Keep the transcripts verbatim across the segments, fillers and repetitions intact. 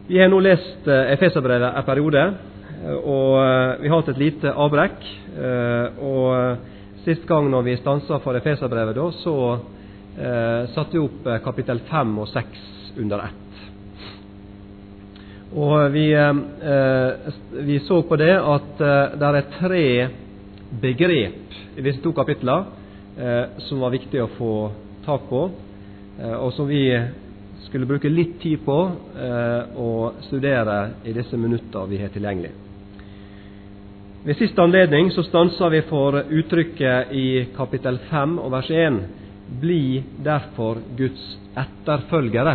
Vi har nå lest eh, Efeserbrevet en periode, og eh, vi har hatt et lite avbrekk. Eh, og sist gang når vi stanset for Efeserbrevet, da, så eh, satte vi opp eh, kapittel fem og seks under ett. Og vi, eh, vi så på det at eh, det er tre begrep i disse to kapitler eh, som var viktig å få tak på, eh, og som vi skulle bruke litt tid på eh, å studere i disse minutter vi har tilgjengelig. Ved siste anledning så stanser vi for uttrykket i kapittel fem og vers én: «Bli derfor Guds etterfølgere».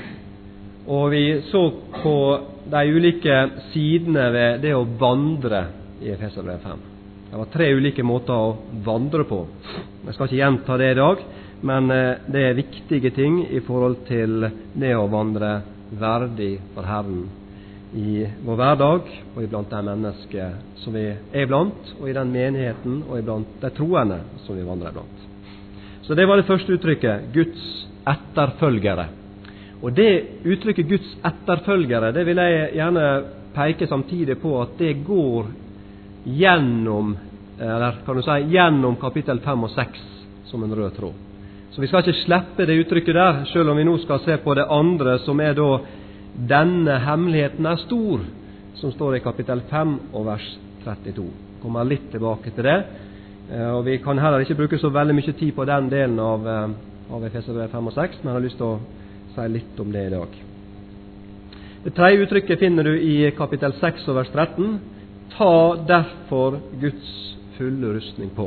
Og vi så på de ulike sidene ved det å vandre i Efeserbrevet fem. Det var tre ulike måter å vandre på. Jeg skal ikke gjenta det i dag, men det er viktige ting i forhold til det å vandre verdig for Herren i vår hverdag, og iblant de mennesker som vi er blant, og i den menigheten, og iblant de troende som vi vandrer blant. Så det var det første uttrykket, Guds etterfølgere. Og det uttrykket Guds etterfølgere, det vil jeg gjerne peke samtidig på at det går gjennom, eller kan du si, gjennom kapittel fem og seks som en rød tråd. Så vi skal ikke slippe det uttrykket der, selv om vi nå skal se på det andre, som er da «Denne hemmeligheten er stor», som står i kapittel fem og vers trettito. Kommer litt tilbake til det, og vi kan heller ikke bruke så veldig mye tid på den delen av, av Efeserbrevet fem og seks, men jeg har lyst til å si litt om det i dag. Det tredje uttrykket finner du i kapittel seks og vers tretten. «Ta derfor Guds fulle rustning på».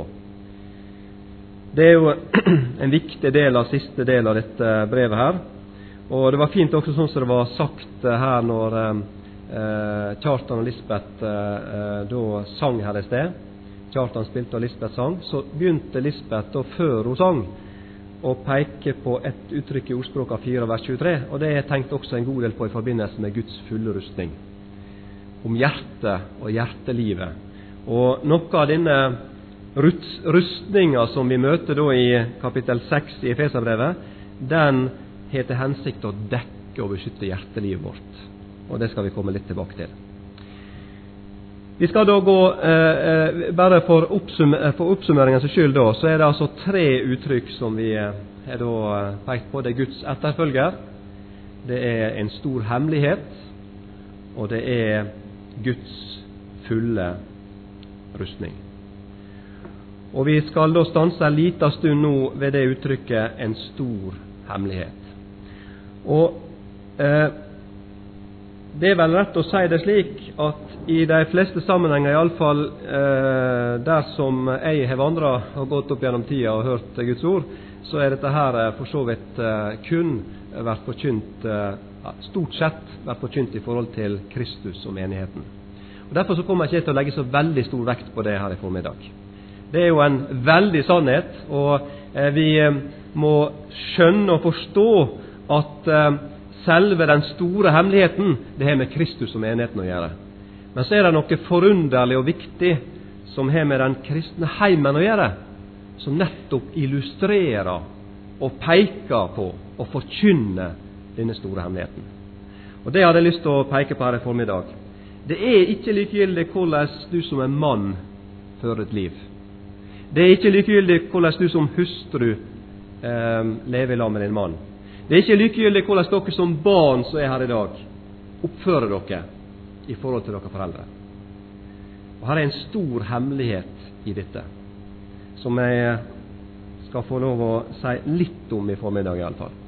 Det er jo en viktig del av siste del av dette brevet her. Og det var fint også sånn som det var sagt her når eh, Kjartan og Lisbeth eh, da sang her i sted. Kjartan spilte og Lisbeth sang. Så begynte Lisbeth da før hun sang å peke på et uttrykk i ordspråket fire vers tjuetre. Og det er tenkt også en god del på i forbindelse med Guds fulle rustning. Om hjertet og hjertelivet. Og noe av denne rustninga som vi møter da i kapittel seks i Efeserbrevet, den har til hensikt å dekke og beskytte hjertelivet vårt. Og det skal vi komme litt tilbake til. Vi skal da gå, eh, bare for, oppsum for oppsummeringens skyld da, så er det altså tre uttrykk som vi har da pekt på. Det er Guds etterfølger, det er en stor hemmelighet, og det er Guds fulle rustning. Og vi skal da stanse en liten stund nå ved det uttrykket «en stor hemmelighet». Og eh, det er vel rett å si det slik at i de fleste sammenhenger, i alle fall eh, der som jeg har vandret og gått opp gjennom tida og hørt Guds ord, så er dette her for så vidt eh, kun vært forkynt, eh, stort sett vært forkynt i forhold til Kristus og menigheten. Og derfor så kommer jeg ikke til å legge så veldig stor vekt på det her i formiddag. Det er jo en veldig sannhet, og eh, vi eh, må skjønne og forstå at eh, selve den store hemmeligheten, det har med Kristus og menigheten å gjøre. Men så er det noe forunderlig og viktig som har med den kristne heimen å gjøre, som nettopp illustrerer og peker på og forkynner denne store hemmeligheten. Og det hadde jeg lyst til å peke på her i formiddag. Det er ikke likegyldig hvordan du som en mann fører et liv. Det er ikke likegyldig hvordan du som hustru eh, lever i lag med din mann. Det er ikke likegyldig hvordan dere som barn som er her i dag oppfører dere i forhold til dere foreldre. Og her er en stor hemmelighet i dette, som jeg skal få lov å si litt om i formiddag i alle fall.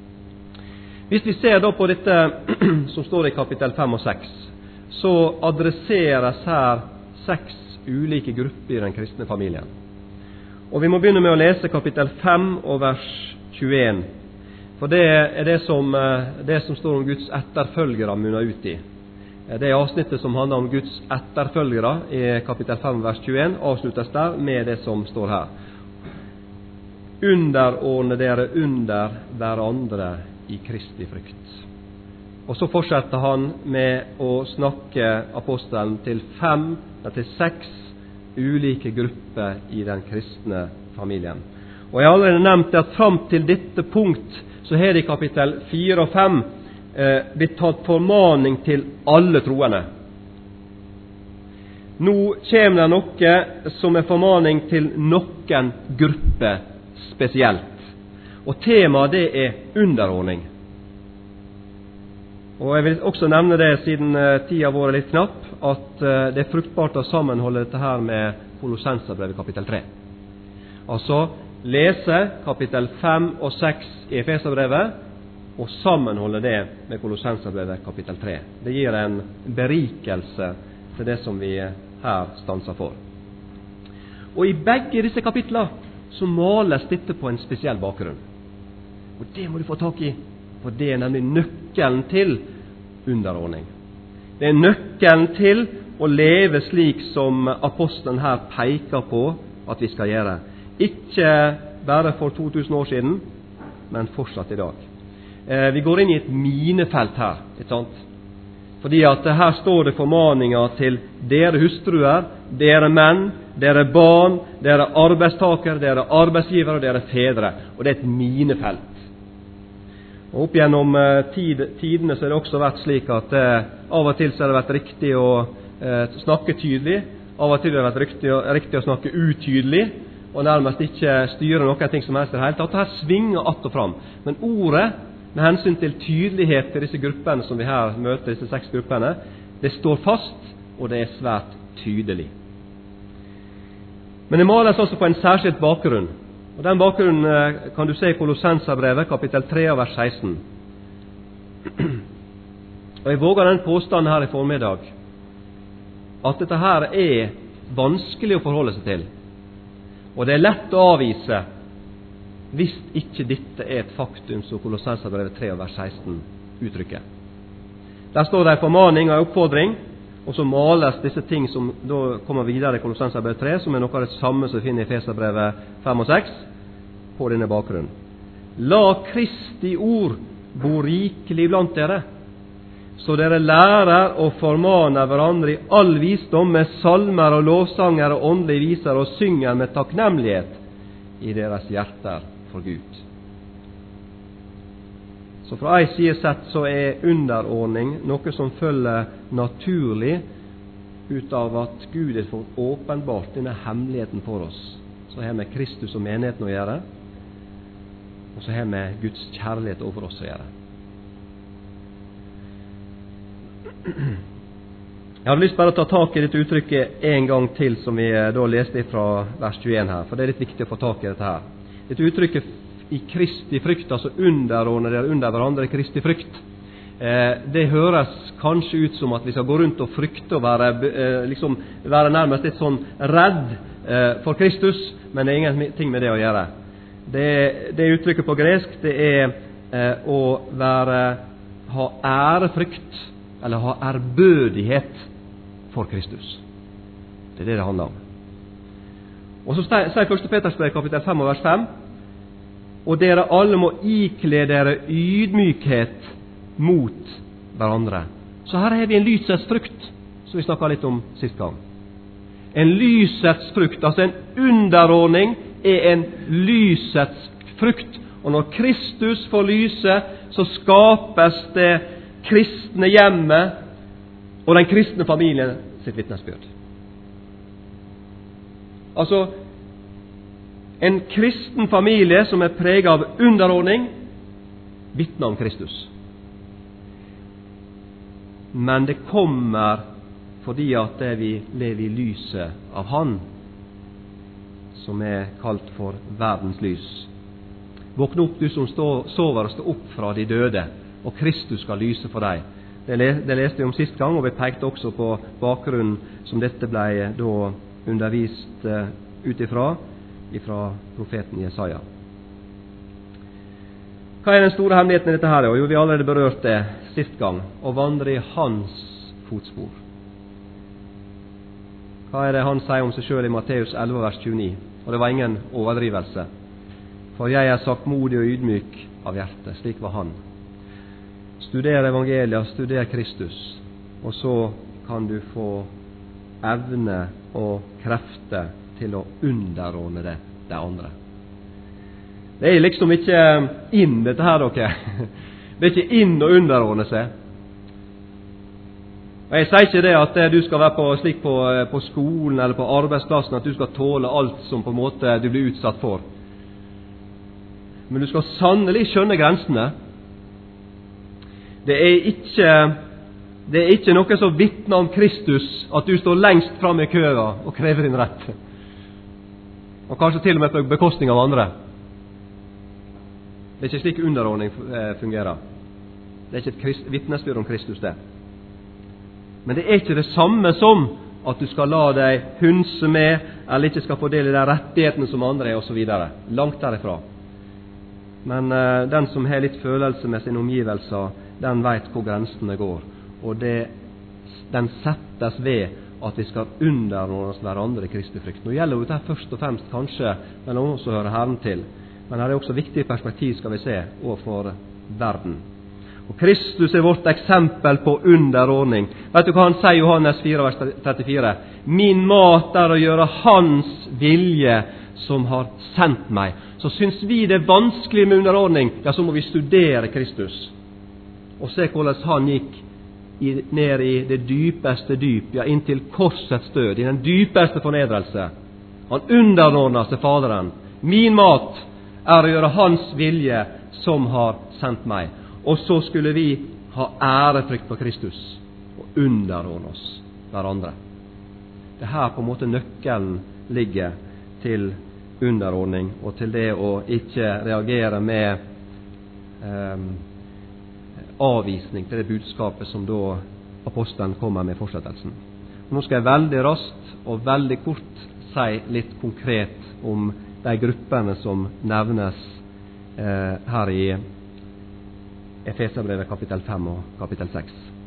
Hvis vi ser da på dette som står i kapittel fem og seks, så adresseres her seks ulike grupper i den kristne familien. Og vi må begynne med å lese kapittel fem og vers tjueen. For det er det som, det som står om Guds etterfølgere munner ut i. Det er avsnittet som handler om Guds etterfølgere i kapittel fem vers tjueen, avsluttes der med det som står her. Underordne dere under hverandre i Kristi frykt. Og så fortsetter han med å snakke apostelen til fem, til seks ulike grupper i den kristne familien. Og jeg har allerede nevnt at fram til dette punkt så har det i kapittel fire og fem eh, blitt tatt formaning til alle troende. Nå kommer det noe som er formaning til noen grupper spesielt. Og temaet det er underordning. Og jeg vil også nevne det, siden tida vår er litt knapp, at det er fruktbart å sammenholde dette her med Kolossenserbrevet kapittel tre. Altså lese kapittel fem og seks i Efeserbrevet, og sammenholde det med Kolossenserbrevet kapittel tre. Det gir en berikelse til det som vi her stanser for. Og i begge disse kapitler så males dette på en spesiell bakgrunn. Og det må du få tak i, for det er nemlig nøkkelen til underordning. Det er nøkkelen til å leve slik som apostelen her peker på at vi skal gjøre. Ikke bare for to tusen år siden, men fortsatt i dag. Eh, vi går inn i et minefelt her, ikke sant? Fordi at her står det formaninger til dere hustruer, dere menn, dere barn, dere arbeidstakere, dere arbeidsgivere og dere fedre. Og det er et minefelt. Og opp gjennom tid, tidene så er det også vært slik at eh, av og til så har det vært riktig å eh, snakke tydelig, av og til har det vært riktig, riktig å snakke utydelig, og nærmest ikke styre noen ting som helst i det hele tatt. Her svinger att og fram. Men ordet, med hensyn til tydelighet til disse gruppene som vi her møter, disse seks gruppene, det står fast, og det er svært tydelig. Men det males også på en særskilt bakgrunn. Og den bakgrunnen kan du se i Kolossenserbrevet kapittel tre vers seksten. Og jeg våger den påstanden her i formiddag at dette her er vanskelig å forholde seg til. Og det er lett å avvise hvis ikke dette er et faktum som Kolossenserbrevet tre vers seksten uttrykker. Der står det en formaning og en oppfordring, og så males disse ting som da kommer videre i Kolossenserbrevet tre, som er noe av det samme som vi finner i Efeserbrevet fem og seks, på denne bakgrunnen. La Kristi ord bo rikelig blant dere, så dere lærer og formaner hverandre i all visdom med salmer og lovsanger og åndelige viser og synger med takknemlighet i deres hjerter for Gud. Så fra ei side sett så er underordning noe som følger naturlig ut av at Gud har fått åpenbart denne hemmeligheten for oss. Så har med Kristus og menigheten å gjøre, og så har med Guds kjærlighet over oss å gjøre. Jeg hadde lyst bare å ta tak i dette uttrykket en gang til, som vi da leste fra vers tjueen her, for det er litt viktig å få tak i dette her. Dette uttrykket i Kristi frykt, altså underordne dere under hverandre i Kristi frykt, eh, det høres kanskje ut som at vi skal gå rundt og frykte og være, eh, liksom, være nærmest litt sånn redd eh, for Kristus, men det er ingenting med det å gjøre. Det, det uttrykket på gresk, det er eh, å være, ha ærefrykt, eller ha ærbødighet for Kristus. Det er det det handler om. Og så sier første Peters brev kapittel fem vers fem, og dere alle må ikle dere ydmykhet mot hverandre. Så her har vi en lysets frukt, som vi snakket litt om sist gang. En lysets frukt, altså en underordning, er en lysets frukt. Og når Kristus får lyse, så skapes det kristne hjemmet og den kristne familien sitt vitnesbyrd. Altså, en kristen familie som er preget av underordning, vitner om Kristus. Men det kommer fordi at det vi lever i lyset av Han, som er kalt for verdens lys. Våkne opp, du som stå, sover, og stå opp fra de døde, og Kristus skal lyse for deg. Det, det leste vi om sist gang, og vi pekte også på bakgrunnen som dette ble da undervist uh, ut ifra, ifra profeten Jesaja. Hva er den store hemmeligheten i dette her? Jo, vi har allerede berørt det sist gang, å vandre i Hans fotspor. Hva er det han sier om seg selv i Matteus elleve vers tjueni? Og det var ingen overdrivelse. For jeg er saktmodig og ydmyk av hjerte, slik var han. Studer evangeliet, studer Kristus, og så kan du få evne og krefter til å underordne det, det andre. Det er liksom ikke inn dette her, dere. Det er ikke inn og underordne seg. Og jeg sier ikke det at du skal være på, slik på, på skolen eller på arbeidsplassen at du skal tåle alt som på en måte du blir utsatt for. Men du skal sannelig skjønne grensene. Det er ikke, det er ikke noe som vitner om Kristus at du står lengst fram i køa og krever din rett. Og kanskje til og med på bekostning av andre. Det er ikke slik underordning fungerer. Det er ikke et vitnesbyrd om Kristus det. Men det er ikke det samme som at du skal la deg hunse med, eller ikke skal få del i de rettighetene som andre er, og så videre. Langt derifra. Men uh, den som har litt følelse med sine omgivelser, den vet hvor grensene går. Og det, den settes ved at vi skal underordne oss hverandre i Kristi frykt. Nå gjelder jo dette først og fremst kanskje mellom oss som hører Herren til. Men her er også viktig perspektiv, skal vi se, overfor verden. Og Kristus er vårt eksempel på underordning. Vet du hva han sier i Johannes fire, vers trettifire? Min mat er å gjøre hans vilje som har sendt meg. Så syns vi det er vanskelig med underordning, ja, så må vi studere Kristus. Og se hvordan han gikk i, ned i det dypeste dyp, ja, inntil korsets død, i den dypeste fornedrelse. Han underordnet seg Faderen. Min mat er å gjøre hans vilje som har sendt meg. Og så skulle vi ha ærefrykt på Kristus og underordne oss hverandre. Det er her på en måte nøkkelen ligger til underordning og til det å ikke reagere med eh, avvisning til det budskapet som da apostelen kommer med fortsettelsen. Nå skal jeg veldig raskt og veldig kort si litt konkret om de gruppene som nevnes eh, her i Efeserbrevet kapittel fem og kapittel seks.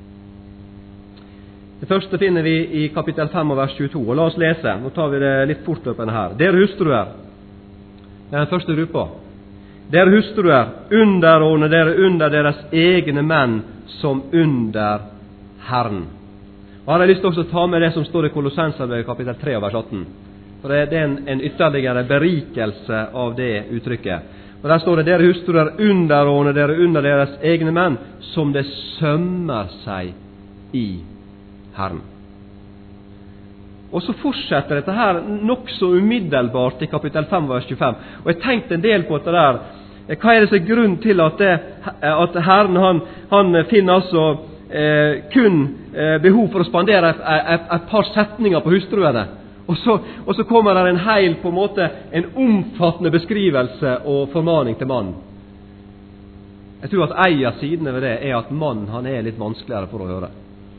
Det første finner vi i kapittel fem og vers tjueto. Og la oss lese. Nå tar vi det litt fortløpende her. Dere hustruer, det er den første gruppa. Dere hustruer, underordne dere under deres egne menn som under Herren. Og her har jeg lyst til også å ta med det som står i Kolossenserbrevet kapittel tre og vers atten. For det er en, en ytterligere berikelse av det uttrykket. Og der står det, dere hustruer, underordne dere under deres egne menn, som det sømmer seg i Herren. Og så fortsetter dette her nok så umiddelbart i kapittel fem, vers tjuefem. Og jeg tenkte en del på dette der. Hva er det som er grunn til at, det, at Herren han, han finner altså eh, kun eh, behov for å spandere et, et, et par setninger på hustruene? Og så, og så kommer det en heil, på en måte, en omfattende beskrivelse og formaning til mannen. Jeg tror at en av sidene ved det er at mannen han er litt vanskeligere for å høre.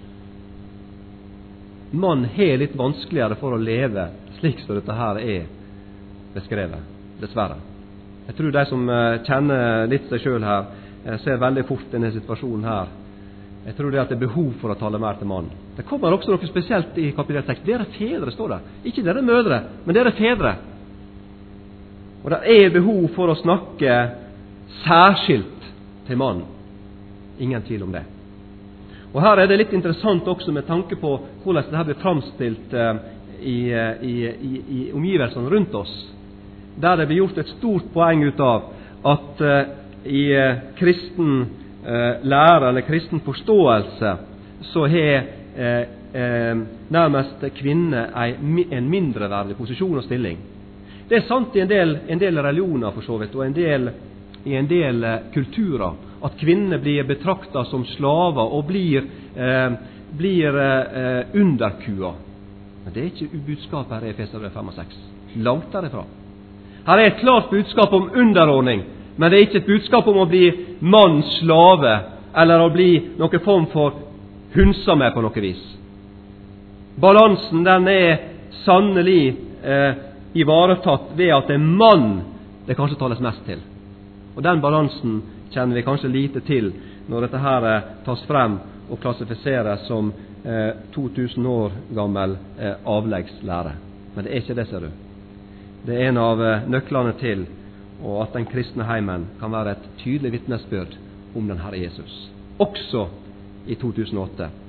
Mannen er litt vanskeligere for å leve slik som dette her er beskrevet, dessverre. Jeg tror de som kjenner litt seg selv her, ser veldig fort denne situasjonen her. Jeg tror det at det er behov for å tale mer til mannen. Det kommer også noe spesielt i kapittel seks. Dere fedre, står det. Ikke dere mødre, men dere fedre. Og det er behov for å snakke særskilt til mannen. Ingen tvil om det. Og her er det litt interessant også med tanke på hvordan dette blir framstilt uh, i, i, i, i omgivelsene rundt oss. Der det blir gjort et stort poeng ut av at uh, i uh, kristen uh, lære eller kristen forståelse så har uh, uh, nærmest kvinne en mindreverdig posisjon og stilling. Det er sant i en del, en del religioner for så vidt, og en del, i en del uh, kulturer, at kvinner blir betraktet som slaver og blir, eh, blir eh, underkua. Men det er ikke budskapet her i Efeserbrevet fem og seks. Langt derifra. Her er et klart budskap om underordning, men det er ikke et budskap om å bli manns slave, eller å bli noen form for hunsa med på noe vis. Balansen den er sannelig eh, ivaretatt ved at det er mann det kanskje tales mest til. Og den balansen kjenner vi kanskje lite til når dette her tas frem og klassifiseres som eh, to tusen år gammel eh, avleggslære. Men det er ikke det, ser du. Det er en av eh, nøklene til og at den kristne heimen kan være et tydelig vitnesbyrd om den Herre Jesus. Også i to tusen og åtte.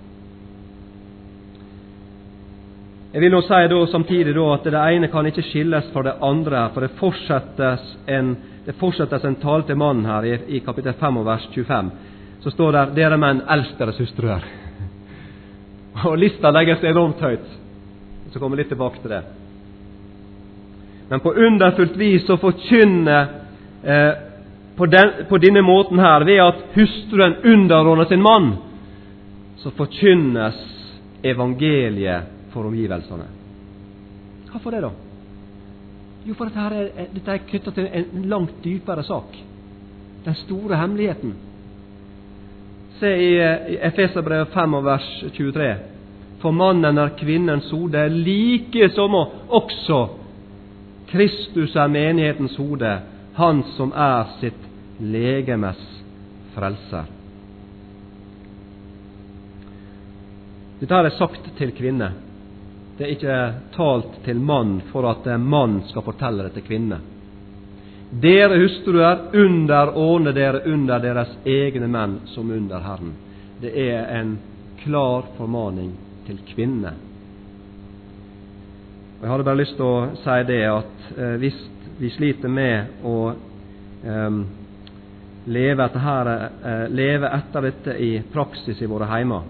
Jeg vil nå si da, samtidig da, at det ene kan ikke skilles fra det andre, for det fortsettes en, det fortsettes en tale til mannen her i, i kapittel fem og vers tjuefem. så står der, dere menn, elsk deres hustruer. Og lista legger seg enormt høyt. Så kommer vi litt tilbake til det. Men på underfullt vis så forkynner eh, på, den, på denne måten her, ved at hustruen underordner sin mann, så forkynnes evangeliet for omgivelsene. Hvorfor det da? Jo, for dette, her er, dette er knyttet til en langt dypere sak. Den store hemmeligheten. Se i, i Efeserbrevet fem og vers tjuetre. For mannen er kvinnens hode, like som også Kristus er menighetens hode, han som er sitt legemes frelser. Dette er sagt til kvinne. Det er ikke talt til mann for at mann skal fortelle det til kvinne. Dere hustruer, underordne dere under deres egne menn som under Herren. Det er en klar formaning til kvinne. Og jeg hadde bare lyst til å si det at eh, hvis vi sliter med å eh, leve, etter her, eh, leve etter dette i praksis i våre heimer,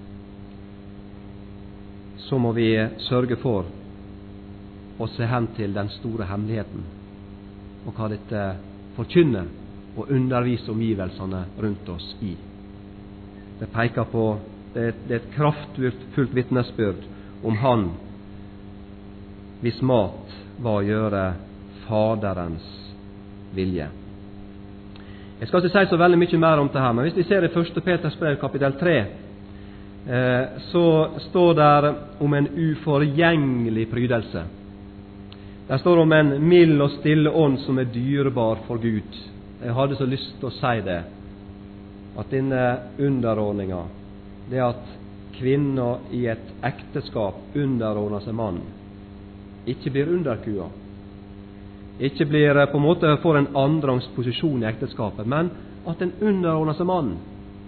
så må vi sørge for å se hen til den store hemmeligheten, og hva dette forkynner og underviser omgivelsene rundt oss i. Det peker på, det er, det er et kraftfullt vitnesbyrd om Han, hvis mat var å gjøre Faderens vilje. Jeg skal ikke si så veldig mye mer om det her, men hvis vi ser i første Peters brev kapittel tre, eh, så står der om en uforgjengelig prydelse. Der står om en mild og stille ånd som er dyrebar for Gud. Jeg hadde så lyst til å si det, at denne underordninga, det at kvinner i et ekteskap underordner seg mann, ikke blir underkua, ikke blir på en måte får en andrangs posisjon i ekteskapet, men at en underordner seg mann,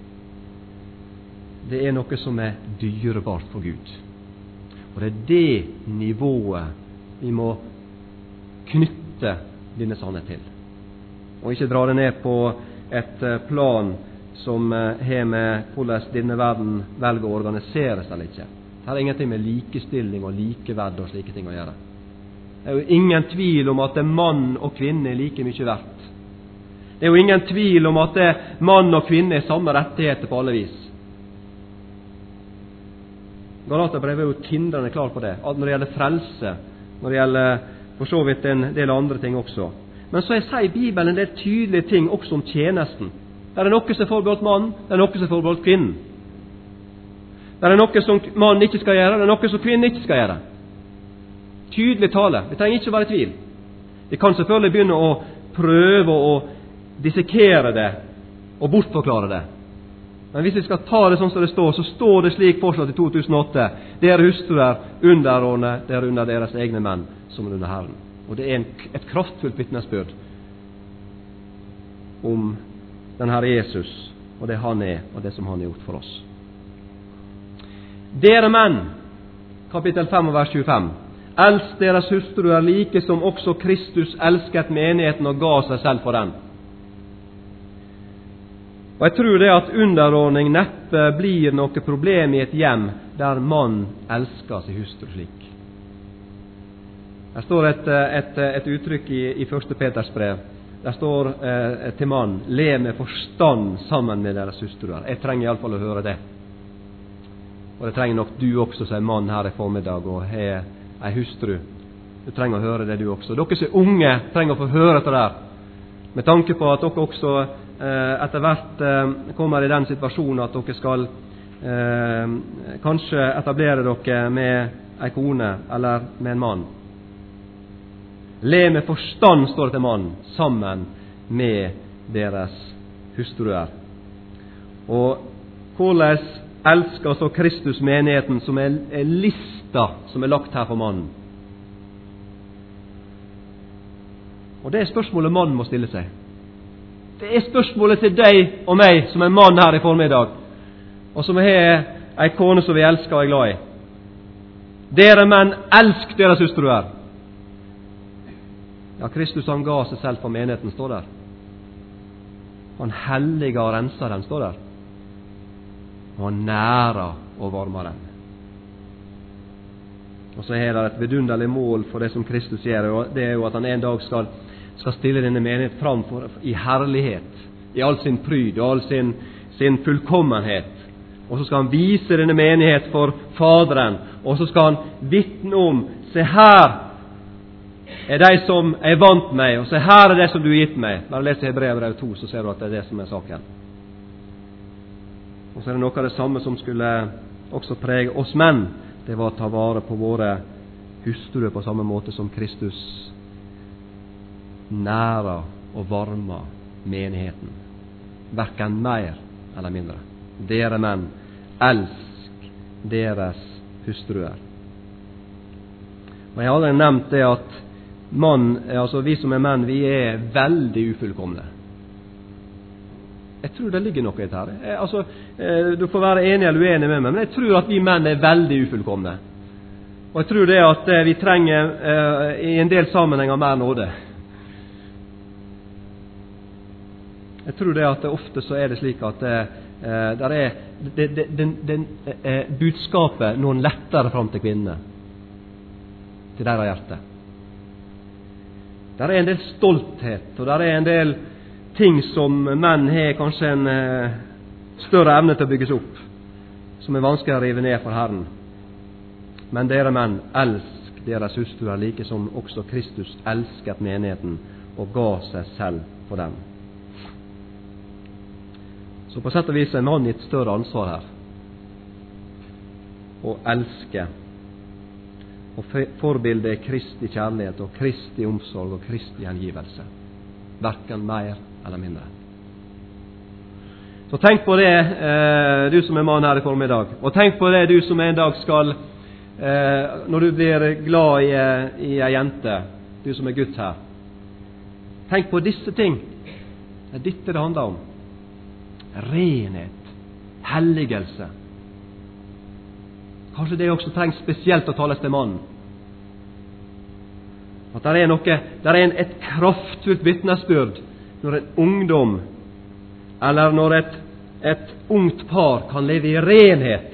det er noe som er dyrebart for Gud. Og det er det nivået vi må knytte denne sannhet til, og ikke dra det ned på et plan som har med hvordan denne verden velger å organisere seg eller ikke. Det har ingenting med likestilling og likeverd og slike ting å gjøre. Det er jo ingen tvil om at mann og kvinne er like mye verdt. Det er jo ingen tvil om at mann og kvinne er samme rettigheter på alle vis. Galaterbrevet er jo tindrende klar på det, når det gjelder frelse, når det gjelder for så vidt en del andre ting også. Men så sier Bibelen en del tydelige ting også om tjenesten. Det er noe som er forbeholdt mann, det er noe som er forbeholdt kvinnen. Det er noe som mann ikke skal gjøre, det er noe som kvinnen ikke skal gjøre. Tydelig tale. Vi trenger ikke å være i tvil. Vi kan selvfølgelig begynne å prøve å dissekere det og bortforklare det. Men hvis vi skal ta det sånn som det står, så står det slik fortsatt i to tusen og åtte. Dere hustruer underordne dere under deres egne menn som under Herren. Og det er en, et kraftfullt vitnesbyrd om den Herre Jesus og det Han er, og det som Han har gjort for oss. Dere menn, kapittel fem vers tjuefem. Elsk deres hustruer like som også Kristus elsket menigheten og ga seg selv for den. Og jeg tror det at underordning neppe blir noe problem i et hjem der mann elsker sin hustru slik. Der står et, et, et uttrykk i, i første Peters brev. Der står eh, til mann, le med forstand sammen med deres hustruer. Jeg trenger i alle fall å høre det. Og det trenger nok du også, som er mann her i formiddag, og har ei hustru. Du trenger å høre det du også. Dere som er unge trenger å få høre det der. Med tanke på at dere også eh, etter hvert eh, kommer i den situasjonen at dere skal eh, kanskje etablere dere med ei kone eller med en mann. Le med forstand, står det til mann, sammen med deres hustruer. Og hvordan elsker så Kristus menigheten, som er, er lista som er lagt her for mannen. Og det er spørsmålet mannen må stille seg. Det er spørsmålet til deg og meg som er mann her i formiddag, og som har ei kone som vi elsker og er glad i. Dere menn, elsk deres hustruer. Ja, Kristus han ga seg selv for menigheten, står der. Han helliga og rensa den, står der. og han nærer og varmer den. Og så er det et vidunderlig mål for det som Kristus gjør, og det er jo at han en dag skal, skal stille denne menighet fram for, i herlighet, i all sin pryd og all sin, sin fullkommenhet. Og så skal han vise denne menighet for Faderen, og så skal han vitne om, se her er de som er vant meg, og se her er det som du har gitt meg. Bare les Hebreerbrevet to, så ser du at det er det som er saken. Og så er det noe av det samme som skulle også prege oss menn. Det var å ta vare på våre hustruer på samme måte som Kristus nærer og varmer menigheten. Hverken mer eller mindre. Dere menn, elsk deres hustruer. Og jeg har aldri nevnt det at mann, altså vi som er menn, vi er veldig ufullkomne. Jeg tror det ligger noe i dette her. Jeg, altså, du får være enig eller uenig med meg, men jeg tror at vi menn er veldig ufullkomne. Og jeg tror det at vi trenger eh, i en del sammenhenger mer nåde. Jeg tror det at det ofte så er det slik at eh, der er det, det, den, den, eh, budskapet noen lettere fram til kvinnene, til deres hjerte. Der er en del stolthet, og der er en del ting som menn har kanskje en eh, større evne til å bygges opp, som er vanskelig å rive ned for Herren. Men dere menn, elsk deres hustruer like som også Kristus elsket menigheten og ga seg selv for dem. Så på sett og vis er mann i et større ansvar her. Å elske. Og forbildet er Kristi kjærlighet og Kristi omsorg og Kristi gjengivelse. Hverken mer eller mindre. Så tenk på det, eh, du som er mann her i formiddag. Og tenk på det, du som en dag skal, eh, når du blir glad i, i en jente, du som er gutt her. Tenk på disse ting. Det er dette det handler om. Renhet, helligelse. Kanskje det også trengs spesielt å tales til mannen. At det er noe, det er en, et kraftfullt vitnesbyrd når en ungdom, eller når et, et ungt par kan leve i renhet,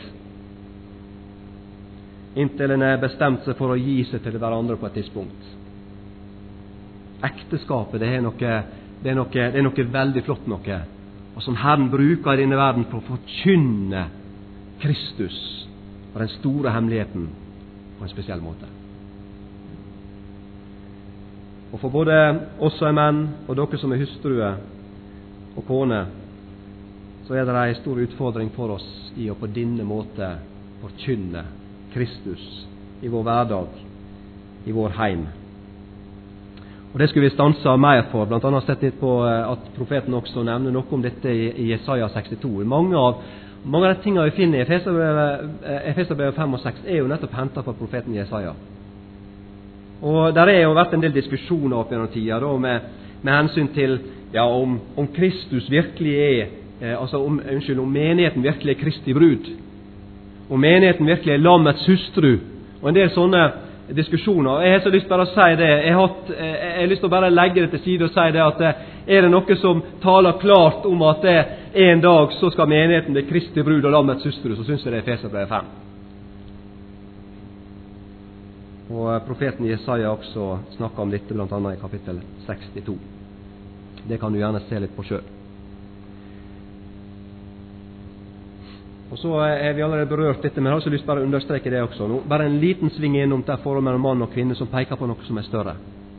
inntil en er bestemt seg for å gi seg til hverandre på et tidspunkt. Ekteskapet, det er noe, det er noe, det er noe veldig flott noe, og som Herren bruker i denne verden for å forkynne Kristus og den store hemmeligheten på en spesiell måte. Og for både oss som er menn og dere som er hustrue og kone, så er det en stor utfordring for oss i å på denne måte forkynne Kristus i vår hverdag, i vår heim. Og det skulle vi stanse mer for, blant annet sett litt på at profeten også nevner noe om dette i Jesaja sekstito. Mange av Mange av de tingene vi finner i Efeserbrevet fem og seks er jo nettopp hentet fra profeten Jesaja. Og der er jo vært en del diskusjoner opp gjennom tida da, med, med hensyn til ja, om, om Kristus virkelig er, eh, altså om, unnskyld, om menigheten virkelig er Kristi brud. Om menigheten virkelig er lammets hustru. Og en del sånne diskusjoner. Jeg har så lyst bare å si det. Jeg har, hatt, jeg har lyst til å bare legge det til side og si det at er det noe som taler klart om at det en dag så skal menigheten bli Kristi brud og lammets hustru, så synes jeg det er Efeserbrevet fem. Og profeten Jesaja også snakker om dette blant annet i kapittel sekstito. Det kan du gjerne se litt på selv. Og så er vi allerede berørt dette, men jeg har også lyst bare å understreke det også nå. Bare en liten sving innom det forholdet mellom mann og kvinne som peker på noe som er større.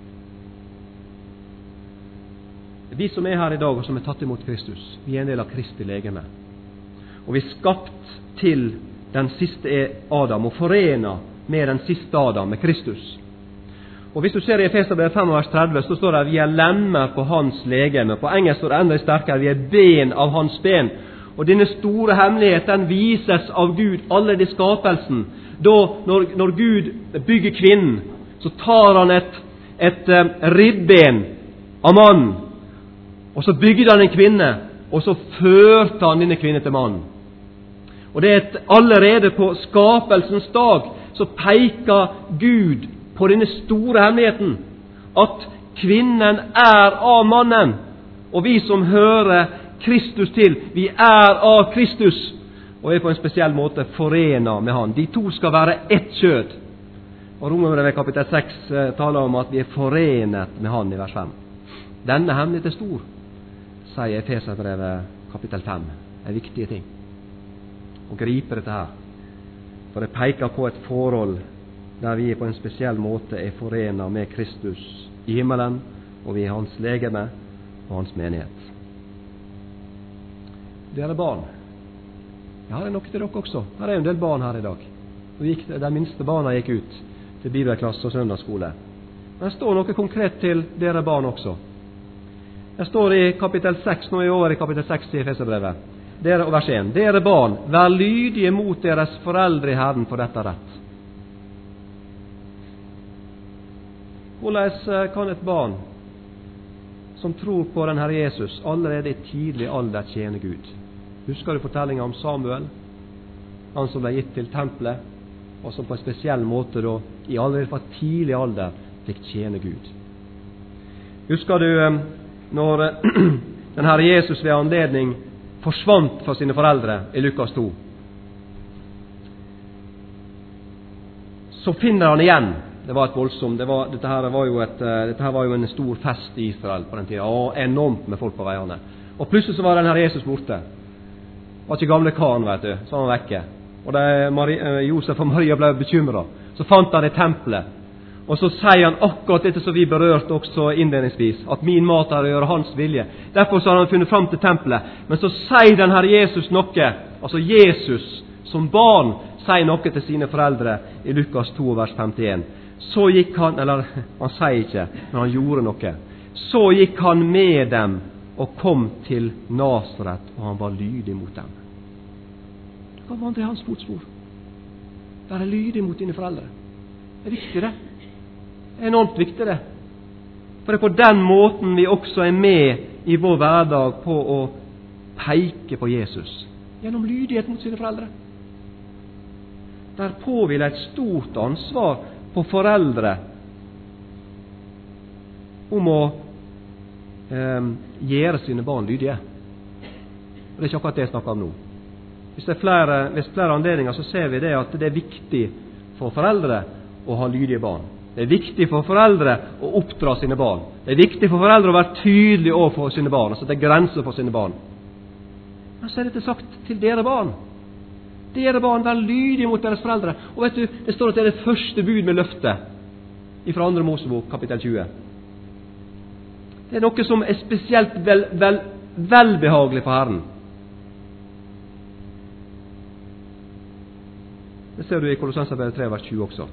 Vi som er her i dag og som er tatt imot Kristus, vi er en del av Kristi legeme. Og vi er skapt til den siste Adam og forena med den siste Adam, med Kristus. Og hvis du ser i Efeserbrevet fem vers tretti, så står det at vi er lemmer på hans legeme. På engelsk står det enda sterkere, vi er ben av hans ben. Og denne store hemmelighet, den vises av Gud allerede i skapelsen. Da, når, når Gud bygger kvinnen, så tar han et, et uh, ribben av mannen, og så bygde han en kvinne, og så førte han denne kvinnen til mannen. Og det er et, allerede på skapelsens dag, så peker Gud på denne store hemmeligheten, at kvinnen er av mannen, og vi som hører Kristus til, vi er av Kristus. og er på en spesiell måte forenet med han. De to skal være ett kjød. Og Romerbrevet kapittel seks taler om at vi er forenet med han i vers fem. Denne hemmelighet er stor, sier Efeserbrevet kapittel fem. Det er viktige ting å gripe dette her. For det peker på et forhold der vi på en spesiell måte er forenet med Kristus i himmelen, og vi er hans legeme og hans menighet. Dere barn, jeg har noe til dere også. Her er jo en del barn her i dag. Gikk, de minste barna gikk ut til bibelklasse og søndagsskole. Men det står noe konkret til dere barn også. Det står i kapittel seks, nå er vi over i kapittel seks i Efeserbrevet. Dere, vers én. Dere barn, vær lydige mot deres foreldre i Herren, for dette er rett. Hvordan kan et barn som tror på den Herre Jesus allerede i tidlig alder tjene Gud? Husker du fortellingen om Samuel, han som ble gitt til tempelet, og som på en spesiell måte da, i allerede fra tidlig alder fikk tjene Gud? Husker du når den Herre Jesus ved anledning forsvant fra sine foreldre i Lukas to? Så finner han igjen. Det var et voldsomt, det var, dette, her var jo et, dette her var jo en stor fest i Israel på den tiden, og enormt med folk på veiene. Og plutselig så var den Herre Jesus borte. Det var ikke gamle karen, vet du, så han var vekke. Og det, Maria, Josef og Maria ble bekymret. Så fant han i tempelet. Og så sier han akkurat dette som vi berørte også innledningsvis, at min mat er å gjøre hans vilje. Derfor så har han funnet fram til tempelet. Men så sier den Herre Jesus noe, altså Jesus som barn, sier noe til sine foreldre i Lukas to, vers femtien. Så gikk han, eller han sier ikke, men han gjorde noe. Så gikk han med dem og kom til Nasaret, og han var lydig mot dem. Du kan vandre i hans fotspor. Være lydig mot dine foreldre. Det er viktig det. Det er enormt viktig det. For det er på den måten vi også er med i vår hverdag på å peke på Jesus. Gjennom lydighet mot sine foreldre. Der påhviler et stort ansvar på foreldre om å eh, gjøre sine barn lydige. Og det er ikke akkurat det jeg snakker om nå. Hvis det er flere, hvis flere anledninger så ser vi det at det er viktig for foreldre å ha lydige barn. Det er viktig for foreldre å oppdra sine barn. Det er viktig for foreldre å være tydelige overfor sine barn, altså det er grenser for sine barn. Men så er dette sagt til dere barn. Dere barn, vær lydige mot deres foreldre. Og vet du, det står at det er det første bud med løftet fra andre Mosebok, kapittel tjue. Det er noe som er spesielt vel, vel, velbehagelig for Herren. Det ser du i Kolossenserbrevet tre, vers tjue også.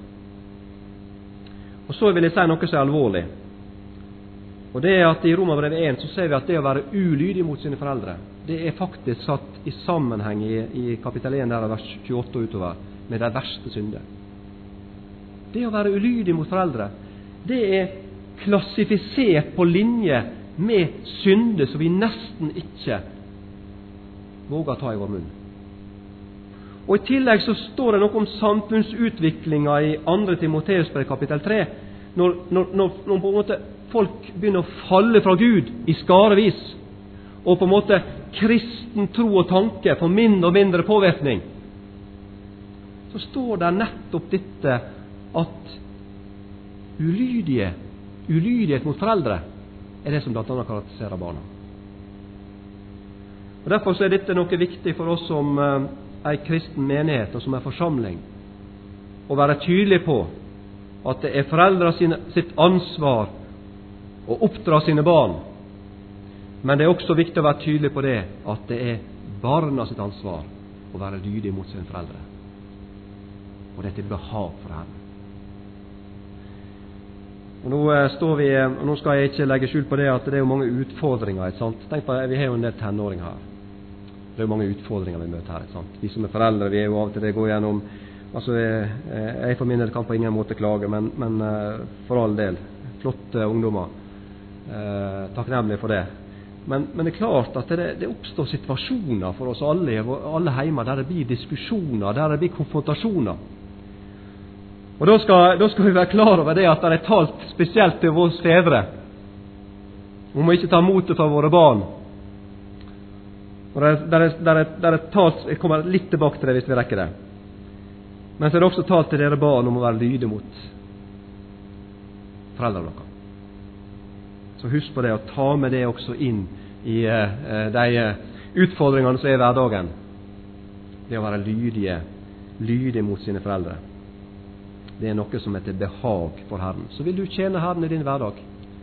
Og så vil jeg si noe som er alvorlig. Og det er at i Romerbrevet én så ser vi at det å være ulydig mot sine foreldre, det er faktisk satt i sammenheng i, i kapittel én der vers tjueåtte og utover med de verste synder. Det å være ulydig mot foreldre, det er klassifisert på linje med synder som vi nesten ikke våger ta i vår munn. Og i tillegg så står det noe om samfunnsutviklinga i andre Timoteus brev kapittel tre, når, når, når, når på en måte folk begynner å falle fra Gud i skarevis, og på en måte kristen tro og tanke får mindre og mindre påvirkning, så står det nettopp dette at ulydige, ulydighet mot foreldre er det som blant annet karakteriserer barna. Og derfor så er dette noe viktig for oss som eh, er kristen menighet og som er forsamling, å være tydelig på at det er foreldre sine, sitt ansvar å oppdra sine barn. Men det er også viktig å være tydelig på det at det er barna sitt ansvar å være lydig mot sine foreldre. Og det er til behag for Herren. Og nå, står vi, og nå skal jeg ikke legge skjul på det at det er jo mange utfordringer. Ikke sant? Tenk på, vi har jo en del tenåringer her. Det er jo mange utfordringer vi møter her. Ikke sant? Vi som er foreldre, vi er jo av og til det går gjennom. Altså, jeg, jeg for min del kan på ingen måte klage, men, men for all del, flotte ungdommer. Eh, takknemlig for det. Men, men det er klart at det, det oppstår situasjoner for oss alle, alle hjemme, der det blir diskusjoner, der det blir konfrontasjoner. Og da skal, da skal vi være klar over det at det er talt spesielt til våre fedre. Vi må ikke ta motet fra våre barn. Og der, der, er, der, er, der er talt, jeg kommer litt tilbake til det hvis vi rekker det. Men så er det også talt til dere barn om å være lydige mot foreldrene deres. Så husk på det, og ta med det også inn i uh, de utfordringene som er i hverdagen. Det å være lydige, lydige mot sine foreldre. Det er noe som er til behag for Herren. Så vil du tjene Herren i din hverdag,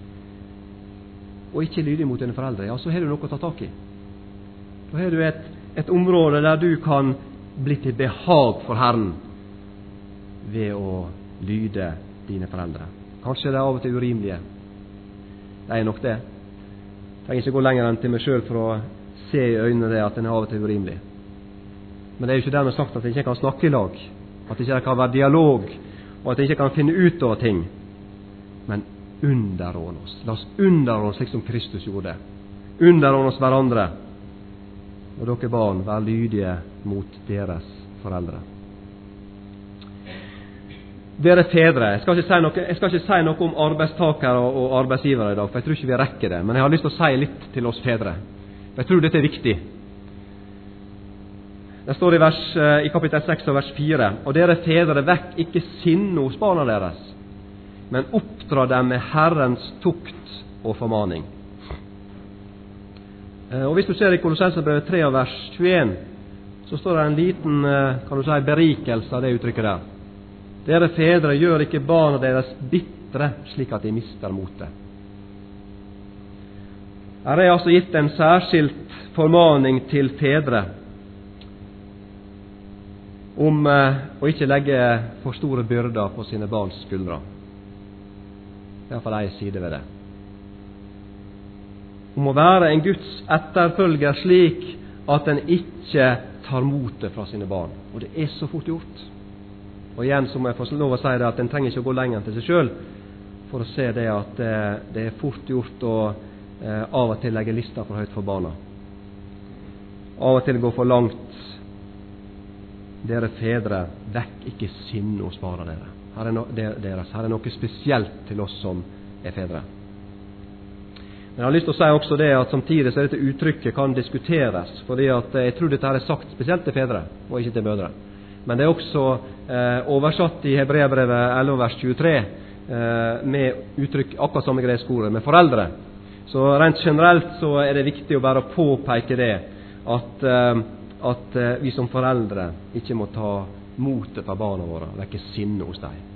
og ikke lydig mot dine foreldre, ja, så har du noe å ta tak i. Da har du et, et område der du kan bli til behag for Herren ved å lyde dine foreldre. Kanskje det er av og til urimelige. Det er nok det. Jeg trenger ikke gå lenger enn til meg selv for å se i øynene det at den er av og til urimelig. Men det er jo ikke dermed sagt at det ikke kan snakke i lag, at det ikke kan være dialog, og at det ikke kan finne ut av ting. Men underordne oss. La oss underordne oss slik som Kristus gjorde det. Underordne oss hverandre. Og dere barn, vær lydige mot deres foreldre. Dere fedre, jeg skal, ikke si noe, jeg skal ikke si noe om arbeidstakere og, og arbeidsgivere i dag, for jeg tror ikke vi rekker det. Men jeg har lyst til å si litt til oss fedre. Jeg tror dette er viktig. Det står i, vers, i kapittel seks og vers fire. Og dere fedre, vekk ikke sinne hos barna deres, men oppdra dem med Herrens tukt og formaning. Og hvis du ser i Kolossenserbrevet tre og vers tjueen, så står det en liten, kan du si, berikelse av det uttrykket der. Dere fedre, gjør ikke barna deres bitre, slik at de mister motet. Her er altså gitt en særskilt formaning til fedre om å ikke legge for store byrder på sine barns skuldre. Det er i hvert fall en side ved det. Om å være en Guds etterfølger slik at en ikke tar motet fra sine barn. Og det er så fort gjort. Og igjen så må jeg få lov å si det at en trenger ikke å gå lenger til seg selv for å se det at det er fort gjort å eh, av og til legge lista for høyt for barna. Av og til gå for langt. Dere fedre, vekk ikke sinne hos barna dere. Her er, no, deres. Her er noe spesielt til oss som er fedre. Men jeg har lyst til å si også det at samtidig så er dette uttrykket kan diskuteres, fordi at jeg tror dette her er sagt spesielt til fedre, og ikke til mødre. Men det er også eh, oversatt i Hebreabrevet elleve vers tjuetre eh, med uttrykk akkurat samme greske ordet, med foreldre. Så rent generelt så er det viktig å bare påpeke det at, eh, at eh, vi som foreldre ikke må ta motet fra barna våre, vekke sinne hos dem.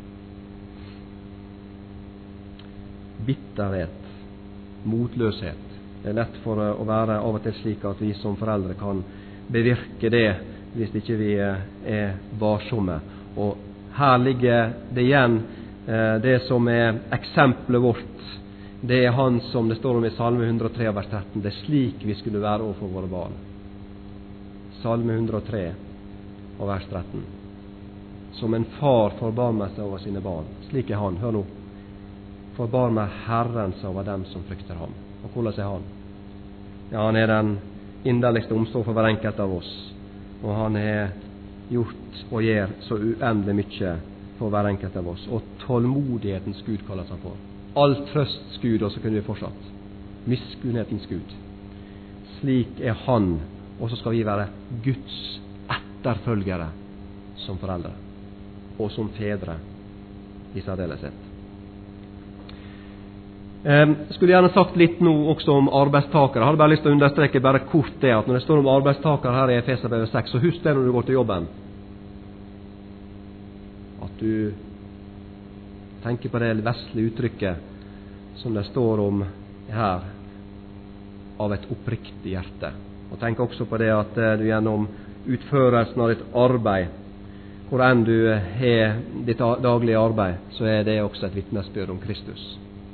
Bitterhet, motløshet. Det er lett for å være av og til slik at vi som foreldre kan bevirke det hvis ikke vi er varsomme. Og her ligger det igjen eh, det som er eksempelet vårt. Det er han som det står om i Salme hundre og tre vers tretten. Det er slik vi skulle være overfor våre barn. Salme hundre og tre og vers tretten. Som en far forbarmer seg over sine barn. Slik er han. Hør nå. Forbarmer Herren seg over dem som frykter ham. Og hvordan er han? Ja, han er den inderligste omsorg for hver enkelt av oss. Og han har gjort og gjør så uendelig mye for hver enkelt av oss. Og tålmodighetens Gud kalles han for. All trøsts Gud, og så kunne vi fortsatt. Miskunnhetens Gud. Slik er han, og så skal vi være Guds etterfølgere som foreldre, og som fedre i særdeleshet. Jeg skulle gjerne sagt litt nå også om arbeidstakere. Jeg hadde bare lyst til å understreke bare kort det at når det står om arbeidstakere her i Efeserbrevet seks, så husk det når du går til jobben. At du tenker på det vestlige uttrykket som det står om her, av et oppriktig hjerte. Og tenk også på det at du gjennom utførelsen av ditt arbeid, hvor enn du har ditt daglige arbeid, så er det også et vitnesbyrd om Kristus.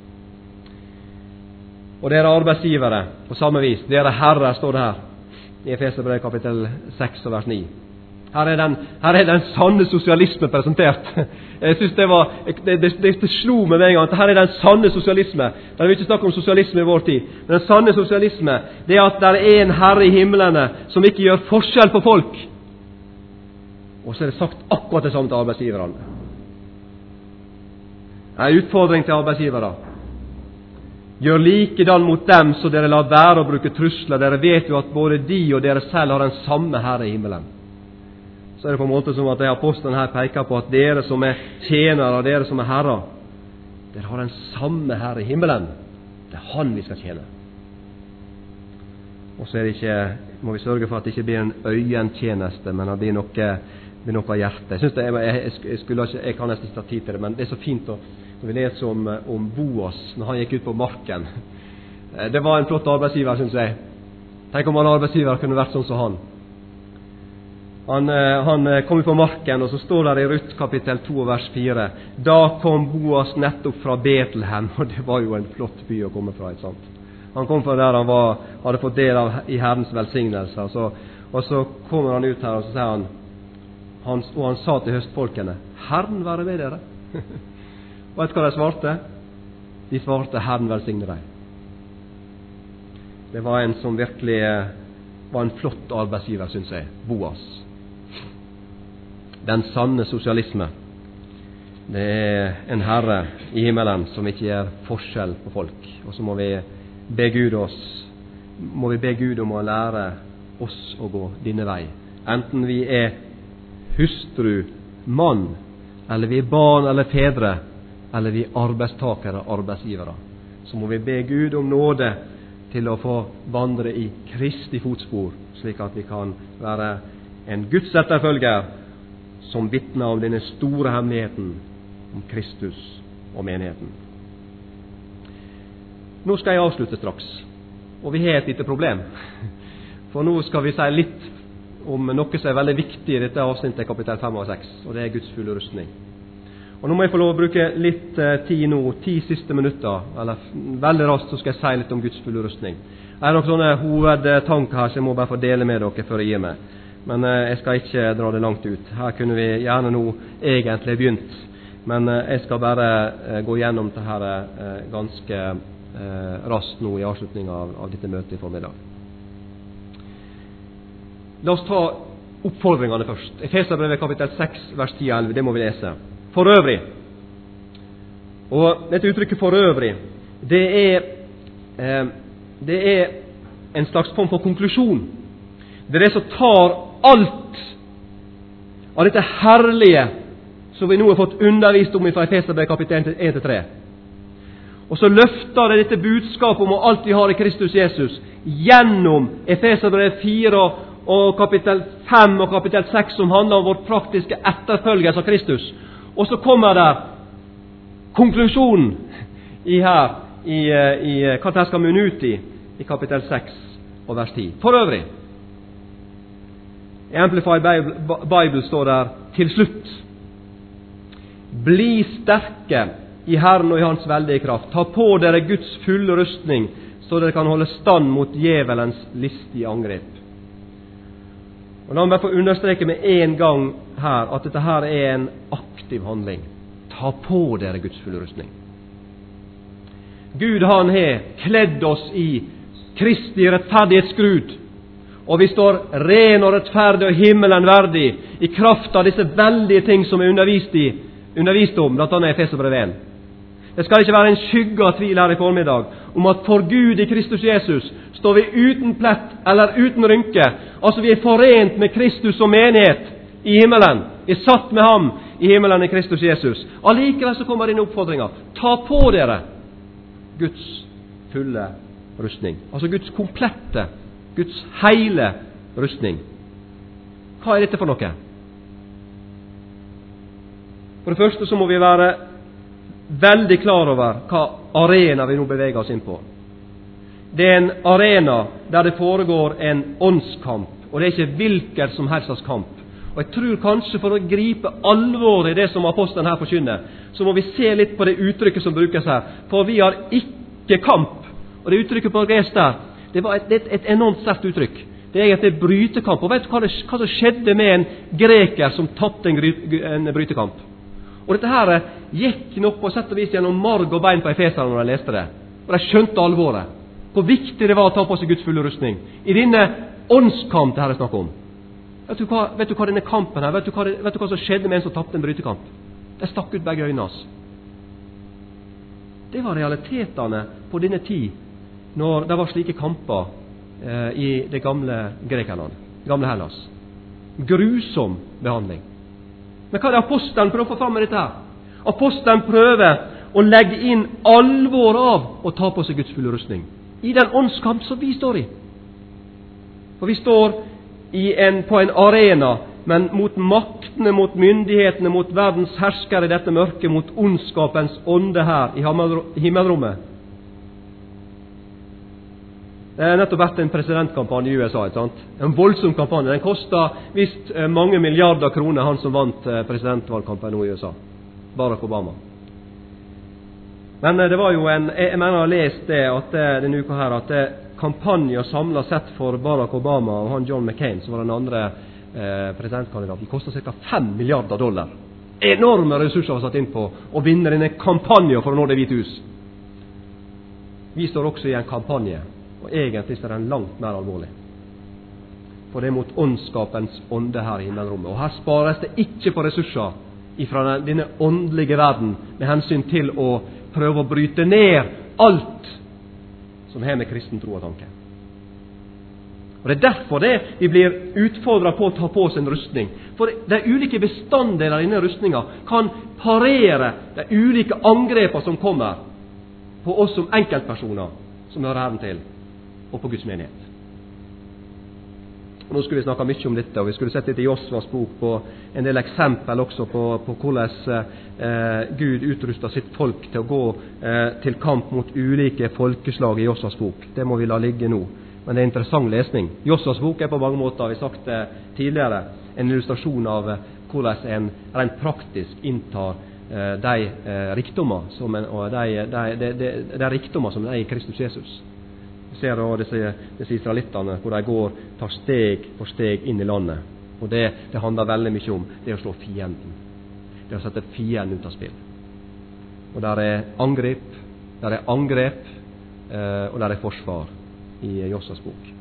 Og dere arbeidsgivere, på samme vis, dere herrer, står det her, i Efeserbrevet kapittel seks og vers ni. Her er den, her er den sanne sosialisme presentert. Jeg synes det var, det, det, det slo meg med en gang, at her er den sanne sosialisme. Det er ikke snakk om sosialisme i vår tid, men den sanne sosialisme, det er at det er en herre i himmelene som ikke gjør forskjell på folk. Og så er det sagt akkurat det samme til arbeidsgiverne. Det er en utfordring til arbeidsgivere. Gjør likedan mot dem, så dere lar være å bruke trusler. Dere vet jo at både de og dere selv har den samme Herre i himmelen. Så er det på en måte som at apostelen her peker på at dere som er tjenere, og dere som er herrer, dere har den samme Herre i himmelen. Det er Han vi skal tjene. Og så er det ikke, må vi sørge for at det ikke blir en øyentjeneste, men at det blir noe, blir noe av hjertet. Jeg, synes det, jeg, jeg, jeg, skulle ikke, jeg kan nesten ikke ta tid til det, men det er så fint å, når vi leser om, om Boas, når han gikk ut på marken. Det var en flott arbeidsgiver, synes jeg. Tenk om alle arbeidsgiver kunne vært sånn som han. Han, han kom på marken, og så står der i Ruth kapittel to vers fire. Da kom Boas nettopp fra Betlehem, og det var jo en flott by å komme fra, ikke sant? Han kom fra der han var, hadde fått del av i Herrens velsignelse, og så, og så kommer han ut her, og så sier han, han og han sa til høstfolkene, Herren være med dere. Og vet du hva de svarte? De svarte, Herren velsigne deg. Det var en som virkelig var en flott arbeidsgiver, synes jeg, Boas. Den sanne sosialisme, det er en Herre i himmelen som ikke gjør forskjell på folk. Og så må vi be Gud oss, må vi be Gud om å lære oss å gå denne vei. Enten vi er hustru, mann, eller vi er barn eller fedre, eller vi er arbeidstakere, arbeidsgivere, så må vi be Gud om nåde til å få vandre i Kristi fotspor, slik at vi kan være en Guds etterfølger som vitner om denne store hemmeligheten om Kristus og menigheten. Nå skal jeg avslutte straks, og vi har et lite problem. For nå skal vi si litt om noe som er veldig viktig i dette avsnittet, kapittel fem og seks, og det er Guds fulle rustning. Og nå må jeg få lov å bruke litt tid nå, ti siste minutter, eller veldig raskt så skal jeg si litt om Guds fulle rustning. Jeg har noen sånne hovedtanker her som jeg må bare få dele med dere før jeg gir meg. Men jeg skal ikke dra det langt ut. Her kunne vi gjerne nå egentlig begynt, men jeg skal bare gå gjennom det her ganske raskt nå i avslutningen av, av dette møtet i formiddag. La oss ta oppfordringene først. Efeserbrevet kapittel seks, vers ti og elleve, det må vi lese. For øvrig. Og dette uttrykket for øvrig, det er, eh, det er en slags form for konklusjon. Det er det som tar alt av dette herlige som vi nå har fått undervist om fra Efeserbrevet kapittel en til tre. Og så løfter det dette budskapet om alt vi har i Kristus Jesus gjennom Efeserbrevet fire og kapittel fem og kapittel seks, som handler om vår praktiske etterfølgelse av Kristus. Og så kommer det konklusjonen i her, i, i hva det skal munne ut i, i kapittel seks og vers ti. For øvrig, i Amplified Bible står der til slutt, bli sterke i Herren og i Hans veldige kraft. Ta på dere Guds fulle rustning, så dere kan holde stand mot djevelens listige angrep. Og la meg bare få understreke med en gang her at dette her er en aktiv handling. Ta på dere Guds fulle rustning. Gud han har kledd oss i Kristi rettferdighetsgrud, og vi står ren og rettferdig og himmelen verdig i kraft av disse veldige ting som er undervist, i, undervist om, blant annet i Efeserbrevet en. Det skal ikke være en skygge av tvil her i formiddag om at for Gud i Kristus Jesus står vi uten plett eller uten rynke. Altså vi er forent med Kristus som menighet i himmelen. Vi er satt med ham i himmelen i Kristus Jesus. Allikevel så kommer denne oppfordringa. Ta på dere Guds fulle rustning. Altså Guds komplette, Guds hele rustning. Hva er dette for noe? For det første så må vi være veldig klar over hva arena vi nå beveger oss inn på. Det er en arena der det foregår en åndskamp, og det er ikke hvilken som helst kamp. Og jeg tror kanskje for å gripe alvoret i det som apostelen her forkynner, så må vi se litt på det uttrykket som brukes her. For vi har ikke kamp. Og det uttrykket på gresk der, det var et, et, et enormt sterkt uttrykk. Det er egentlig brytekamp. Og vet du hva, det, hva som skjedde med en greker som tapte en, en brytekamp? Og dette her gikk nok på sett og vis gjennom marg og bein på efeserne når de leste det. Og de skjønte alvoret. Hvor viktig det var å ta på seg Guds fulle rustning. I denne åndskamp det her er snakk om. Vet du hva, vet du hva denne kampen her, vet du hva, vet du hva som skjedde med en som tapte en brytekamp? De stakk ut begge øynene hans. Det var realitetene på denne tid, når det var slike kamper eh, i det gamle Grekerland, gamle Hellas. Grusom behandling. Men hva er det apostelen prøver å få fram med dette her? Apostelen prøver å legge inn alvor av å ta på seg Guds fulle rustning. I den åndskamp som vi står i. For vi står i en, på en arena, men mot maktene, mot myndighetene, mot verdens herskere i dette mørket, mot ondskapens ånde her i himmelrommet. Det er nettopp vært en presidentkampanje i U S A, ikke sant? En voldsom kampanje. Den kostet visst mange milliarder kroner, han som vant presidentvalgkampen nå i U S A. Barack Obama. Men det var jo en, jeg mener jeg har lest det, at denne uka her, at kampanjen samlet sett for Barack Obama og han John McCain, som var den andre eh, presidentkandidaten, kostet ca. fem milliarder dollar. Enorme ressurser var satt inn på å vinne denne kampanjen for å nå Det hvite hus. Vi står også i en kampanje, og egentlig er den langt mer alvorlig. For det er mot åndskapens ånde her i himmelrommet. Og her spares det ikke på ressurser fra denne åndelige verden med hensyn til å prøve å bryte ned alt som har med kristen tro og tanke. Og det er derfor det vi blir utfordret på å ta på oss en rustning. For de ulike bestanddeler i denne rustningen kan parere de ulike angrepene som kommer på oss som enkeltpersoner som hører Herren til, og på Guds menighet. Og nå skulle vi snakke mye om dette, og vi skulle sett litt i Josvas bok på en del eksempel også på, på hvordan eh, Gud utrustet sitt folk til å gå eh, til kamp mot ulike folkeslag i Josvas bok. Det må vi la ligge nå. Men det er interessant lesning. Josvas bok er på mange måter, har vi sagt eh, tidligere, en illustrasjon av eh, hvordan en rent praktisk inntar eh, de eh, rikdommer som en, og de, de, de, de, de rikdommer som er i Kristus Jesus. Vi ser da disse, disse israelittene hvor de går, tar steg for steg inn i landet. Og det, det handler veldig mye om det å slå fienden. Det å sette fienden ut av spill. Og der er angrep, der er angrep, eh, og der er forsvar i Josvas bok.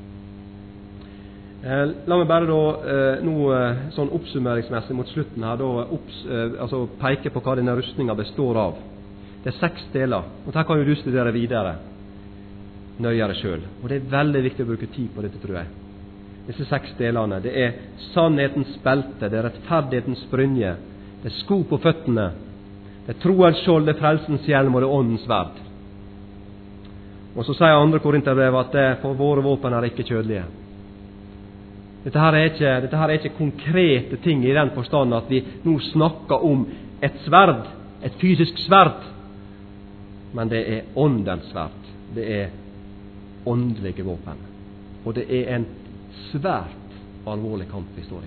Eh, la meg bare da eh, nå eh, sånn oppsummeringsmessig mot slutten her da, opps, eh, altså peke på hva denne rustningen består av. Det er seks deler, og her kan jo du studere videre nøyere selv. Og det er veldig viktig å bruke tid på dette, tror jeg. Disse seks delene, det er sannhetens belte, det er rettferdighetens brynje, det er sko på føttene, det er troens skjold, det er frelsens hjelm, og det er åndens sverd. Og så sier andre Korinterbrev at det, for våre våpen er ikke kjødelige. Dette her er ikke, dette her er ikke konkrete ting i den forstand at vi nå snakker om et sverd, et fysisk sverd, men det er åndens sverd. Det er åndelige våpen. Og det er en svært alvorlig kamp vi står i.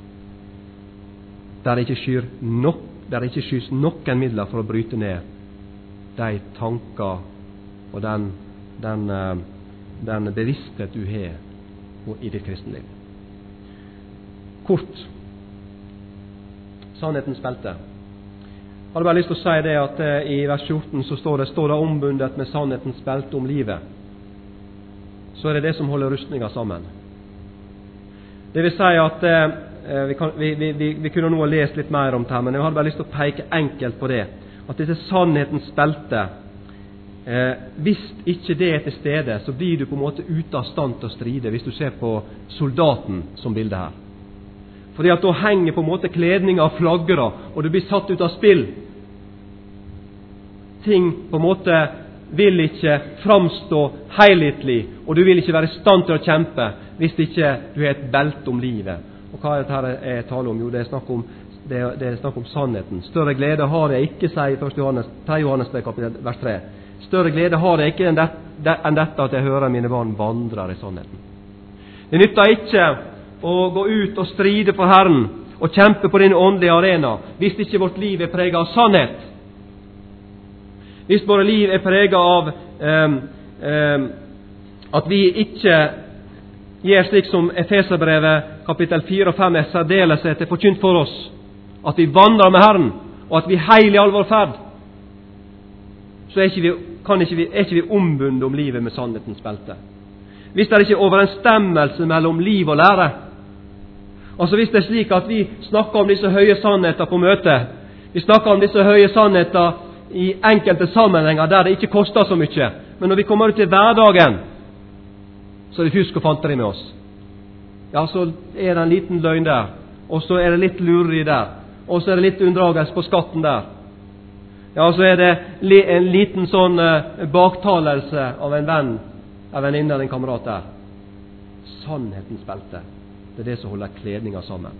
Der ikke skyr nok, der ikke skys noen midler for å bryte ned de tanker og den, den, den bevissthet du har i ditt kristenliv. Kort. Sannhetens belte. Jeg hadde bare lyst til å si det at i vers fjorten så står det, står det ombundet med sannhetens belte om livet. Så er det det som holder rustninga sammen. Det vil si at eh, vi, kan, vi, vi, vi kunne nå ha lest litt mer om det her, men jeg hadde bare lyst til å peke enkelt på det. At dette sannhetens belte, eh, hvis ikke det er til stede, så blir du på en måte ute av stand til å stride, hvis du ser på soldaten som bilde her. Fordi at da henger på en måte kledninga og flagrer, og du blir satt ut av spill. Ting på en måte vil ikke framstå helhetlig, og du vil ikke være i stand til å kjempe hvis ikke du har et belte om livet. Og hva er dette jeg taler om? Jo, det er snakk om, det er, det er snakk om sannheten. Større glede har jeg ikke, sier første Johannes, tredje Johannes kapittel vers tre. Større glede har jeg ikke enn, det, enn dette at jeg hører mine barn vandrer i sannheten. Det nytter ikke å gå ut og stride for Herren og kjempe på din åndelige arena hvis ikke vårt liv er preget av sannhet. Hvis våre liv er preget av um, um, at vi ikke gjør slik som Efeserbrevet kapittel fire og fem er særdeleshet er forkynt for oss, at vi vandrer med Herren, og at vi heilig all vår ferd, så er ikke vi, kan ikke vi, er ikke vi ombundet om livet med sannhetens belte. Hvis det ikke er overensstemmelse mellom liv og lære, altså hvis det er slik at vi snakker om disse høye sannheter på møtet, vi snakker om disse høye sannheter i enkelte sammenhenger der det ikke koster så mye. Men når vi kommer ut i hverdagen, så er det fusk og fanteri med oss. Ja, så er det en liten løgn der, og så er det litt lureri der, og så er det litt unndragelse på skatten der. Ja, så er det en liten sånn baktalelse av en venn, av en venninne, en kamerat der. Sannhetens belte, det er det som holder kledninga sammen.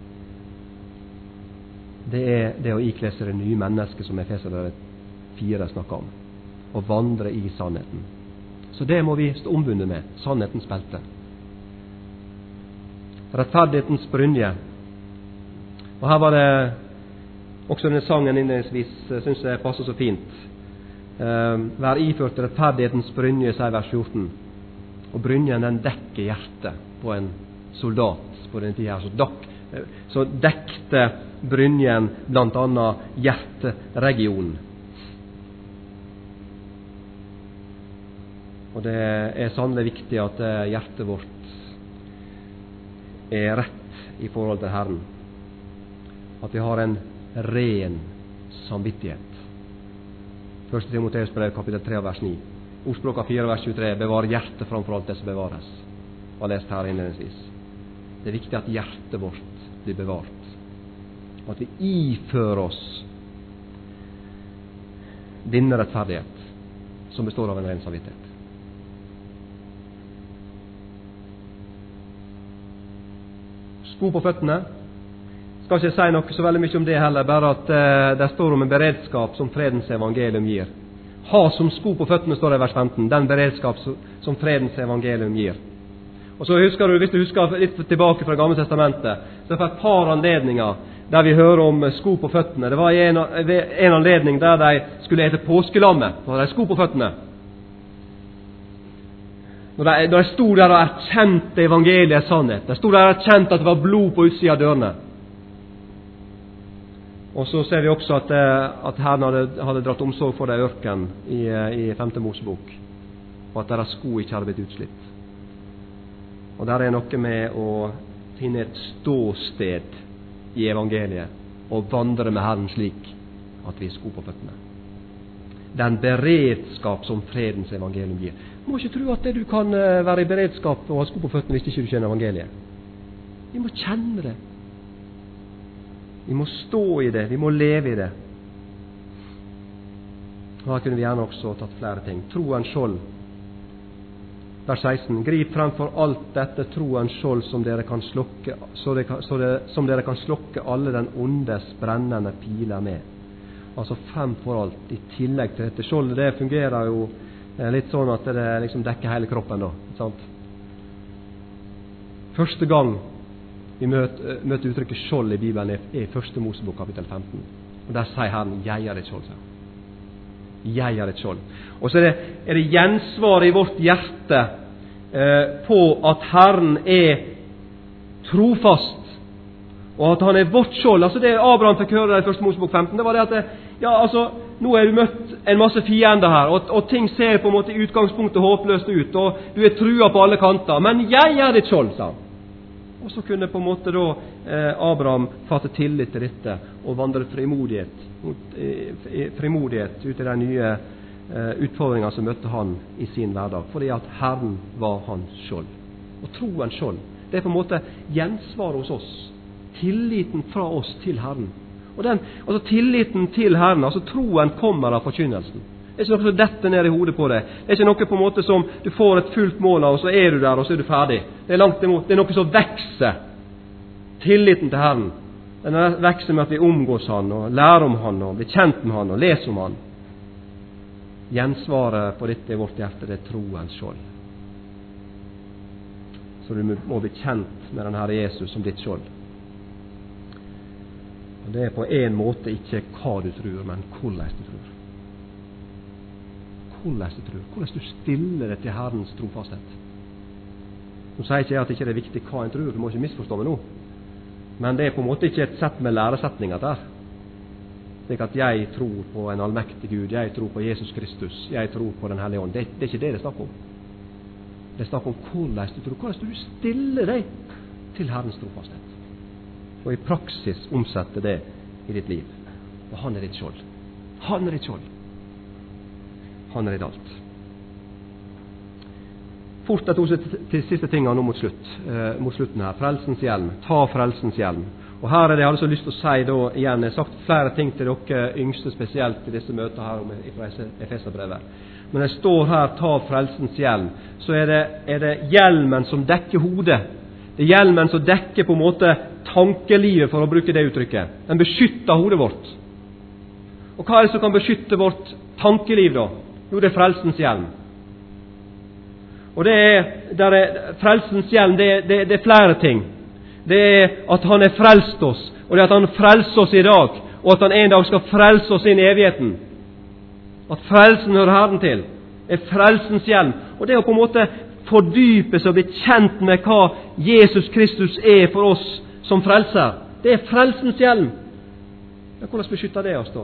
Det er det å ikle seg det nye mennesket som Efeserne fire snakker om, og vandre i sannheten. Så det må vi stå ombundet med, sannhetens belte. Rettferdighetens brynje. Og her var det også denne sangen innledningsvis, synes jeg passer så fint. Eh, Vær iført rettferdighetens brynje, sier vers fjorten. Og brynjen, den dekker hjertet på en soldat på den tiden her. Så, dok, så dekte brynjen blant annet hjerteregionen. Og det er sannelig viktig at hjertet vårt er rett i forhold til Herren. At vi har en ren samvittighet. Første Timoteus brev, kapittel tre, vers ni. Ordspråka fire, vers tjuetre. Bevar hjertet framfor alt det som bevares. Og lest her innledningsvis. Det er viktig at hjertet vårt blir bevart. Og at vi ifører oss denne rettferdighet, som består av en ren samvittighet. Sko på føttene. Skal ikke si noe så veldig mye om det heller, bare at eh, det står om en beredskap som fredens evangelium gir. Ha som sko på føttene, står det i vers femten, den beredskap som fredens evangelium gir. Og så husker du, hvis du husker litt tilbake fra Gamle testamentet, så er det et par anledninger der vi hører om sko på føttene. Det var en, en anledning der de skulle ete påskelammet, og de sko på føttene. Når de, når de stod der og erkjente evangeliets sannhet, de stod der og erkjente at det var blod på utsida av dørene. Og så ser vi også at, at Herren hadde, hadde dratt omsorg for det i ørken i, i femte Mosebok, og at deres sko ikke hadde blitt utslitt. Og der er noe med å finne et ståsted i evangeliet og vandre med Herren slik at vi er sko på føttene. Den beredskap som fredens evangelium gir. Du må ikke tro at du kan være i beredskap og ha sko på føttene hvis ikke du kjenner evangeliet. Vi må kjenne det. Vi må stå i det. Vi må leve i det. Og da kunne vi gjerne også tatt flere ting. Troens skjold. Vers seksten. Grip fremfor alt dette troens skjold som dere kan slokke, så det, så det, som dere kan slokke alle den ondes brennende piler med. Altså fremfor alt, i tillegg til dette skjoldet. Det fungerer jo litt sånn at det liksom dekker hele kroppen da. Sant? Første gang vi møter, møter uttrykket skjold i Bibelen er i første Mosebok kapittel femten. Og der sier Herren, jeg er et skjold. Jeg er et skjold. Og så er det, er det gjensvar i vårt hjerte eh, på at Herren er trofast, og at han er vårt skjold. Altså det Abraham fikk høre i første Mosebok femten, det var det at det, ja, altså, nå er du møtt en masse fiender her, og, og ting ser på en måte i utgangspunktet håpløst ut, og du er trua på alle kanter, men jeg er ditt skjold, sa han. Og så kunne på en måte da eh, Abraham fatte tillit til dette og vandre frimodighet, mot, eh, frimodighet ut i de nye eh, utfordringer som møtte han i sin hverdag, fordi at Herren var hans skjold. Og troens skjold, det er på en måte gjensvar hos oss, tilliten fra oss til Herren. Og den, altså tilliten til Herren, altså troen kommer av forkynnelsen. Det er ikke noe som detter ned i hodet på deg. Det er ikke noe på en måte som du får et fullt mål av, og så er du der, og så er du ferdig. Det er langt imot. Det er noe som vekser. Tilliten til Herren. Den vekser med at vi omgås Han, og lærer om Han, og blir kjent med Han, og leser om Han. Gjensvaret på dette i vårt hjerte, det er troens skjold. Så du må bli kjent med den Herre Jesus som ditt skjold. Og det er på en måte ikke hva du tror, men hvordan du tror. Hvordan du tror. Hvordan du stiller deg til Herrens trofasthet. Nå sier ikke jeg at det ikke er viktig hva en tror, du må ikke misforstå meg nå. Men det er på en måte ikke et sett med læresetninger der. Slik at jeg tror på en allmektig Gud, jeg tror på Jesus Kristus, jeg tror på den Hellige Ånd. Det, det er ikke det det snakker om. Det snakker om hvordan du tror, hvordan du stiller deg til Herrens trofasthet. Og i praksis omsette det i ditt liv. Og han er ditt skjold. Han er ditt skjold. Han er ditt alt. Fort de to til siste tingene nå mot slutt, eh, mot slutten her. Frelsens hjelm. Ta frelsens hjelm. Og her er det jeg har så lyst til å si da igjen, jeg har sagt flere ting til dere yngste spesielt i disse møtene her om fra Efeserbrevet. Men jeg står her, ta frelsens hjelm, så er det, er det hjelmen som dekker hodet. Det er hjelmen som dekker på en måte tankelivet, for å bruke det uttrykket. Den beskytter hodet vårt. Og hva er det som kan beskytte vårt tankeliv da? Jo, det er frelsens hjelm. Og det er, der er frelsens hjelm, det er, det, det er flere ting. Det er at han er frelst oss, og det er at han frelser oss i dag, og at han en dag skal frelse oss inn i evigheten. At frelsen hører Herren til, er frelsens hjelm. Og det er å på en måte fordype seg og bli kjent med hva Jesus Kristus er for oss som frelser. Det er frelsens hjelm. Ja, hvordan beskytter det oss da?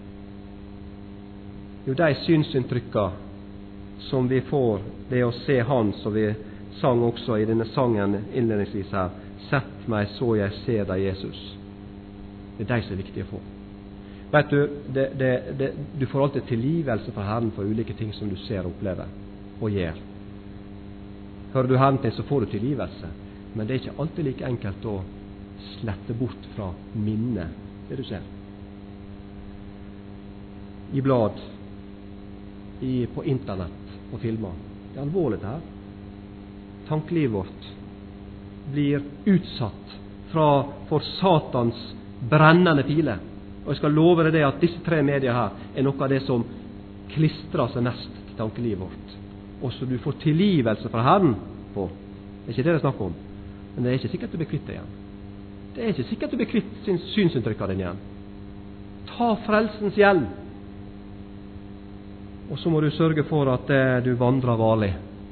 Jo, de synsinntrykka som vi får ved å se Han, som vi sang også i denne sangen innledningsvis her. Sett meg så jeg ser deg, Jesus. Det er de som er viktige å få. Vet du, det, det, det, du får alltid tilgivelse fra Herren for ulike ting som du ser og opplever og gjør. Hører du Herren til, så får du tilgivelse. Men det er ikke alltid like enkelt å slette bort fra minnet det du ser. I blad, i, på internett og filmer. Det er alvorlig det her. Tankelivet vårt blir utsatt fra, for Satans brennende pile. Og jeg skal love deg det at disse tre medier her er noe av det som klistrer seg mest til tankelivet vårt. Og så du får tilgivelse fra Herren på. Det er ikke det det er snakk om. Men det er ikke sikkert du blir kvitt det igjen. Det er ikke sikkert du blir kvitt synsinntrykk av den igjen. Ta frelsens hjelm. Og så må du sørge for at eh, du vandrer varlig.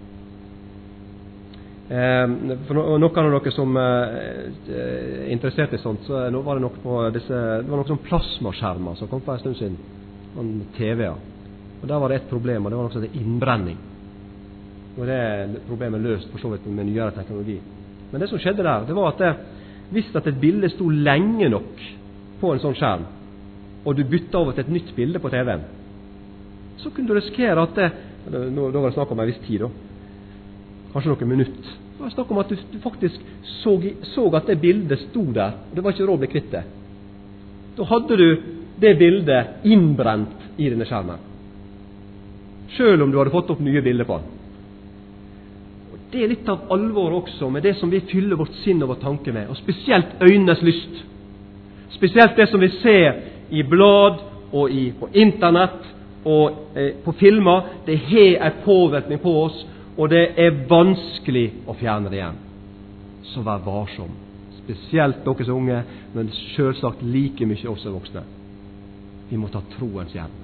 Eh, for no, noen av dere som eh, er interessert i sånt, så var det nok på disse, det var noen sånn plasmaskjermer som kom for en stund siden, sånn T V-er. Og der var det et problem, og det var noe som heter innbrenning. Og det problemet er løst for så vidt med nyere teknologi. Men det som skjedde der, det var at det, hvis at et bilde stod lenge nok på en sånn skjerm, og du bytta over til et nytt bilde på T V-en, så kunne du risikere at det, nå, da var det snakk om en viss tid da, kanskje noen minutt. Det var snakk om at du, du faktisk så, så at det bildet stod der, og det var ikke råd å bli kvitt det. Da hadde du det bildet innbrent i denne skjermen, selv om du hadde fått opp nye bilder på den. Og det er litt av alvor også med det som vi fyller vårt sinn og vår tanke med, og spesielt øynenes lyst. Spesielt det som vi ser i blad og i, på internett og eh, på filmer. Det har en påvirkning på oss, og det er vanskelig å fjerne det igjen. Så vær varsom. Spesielt dere som unge, men selvsagt like mye også voksne. Vi må ta troens hjelm.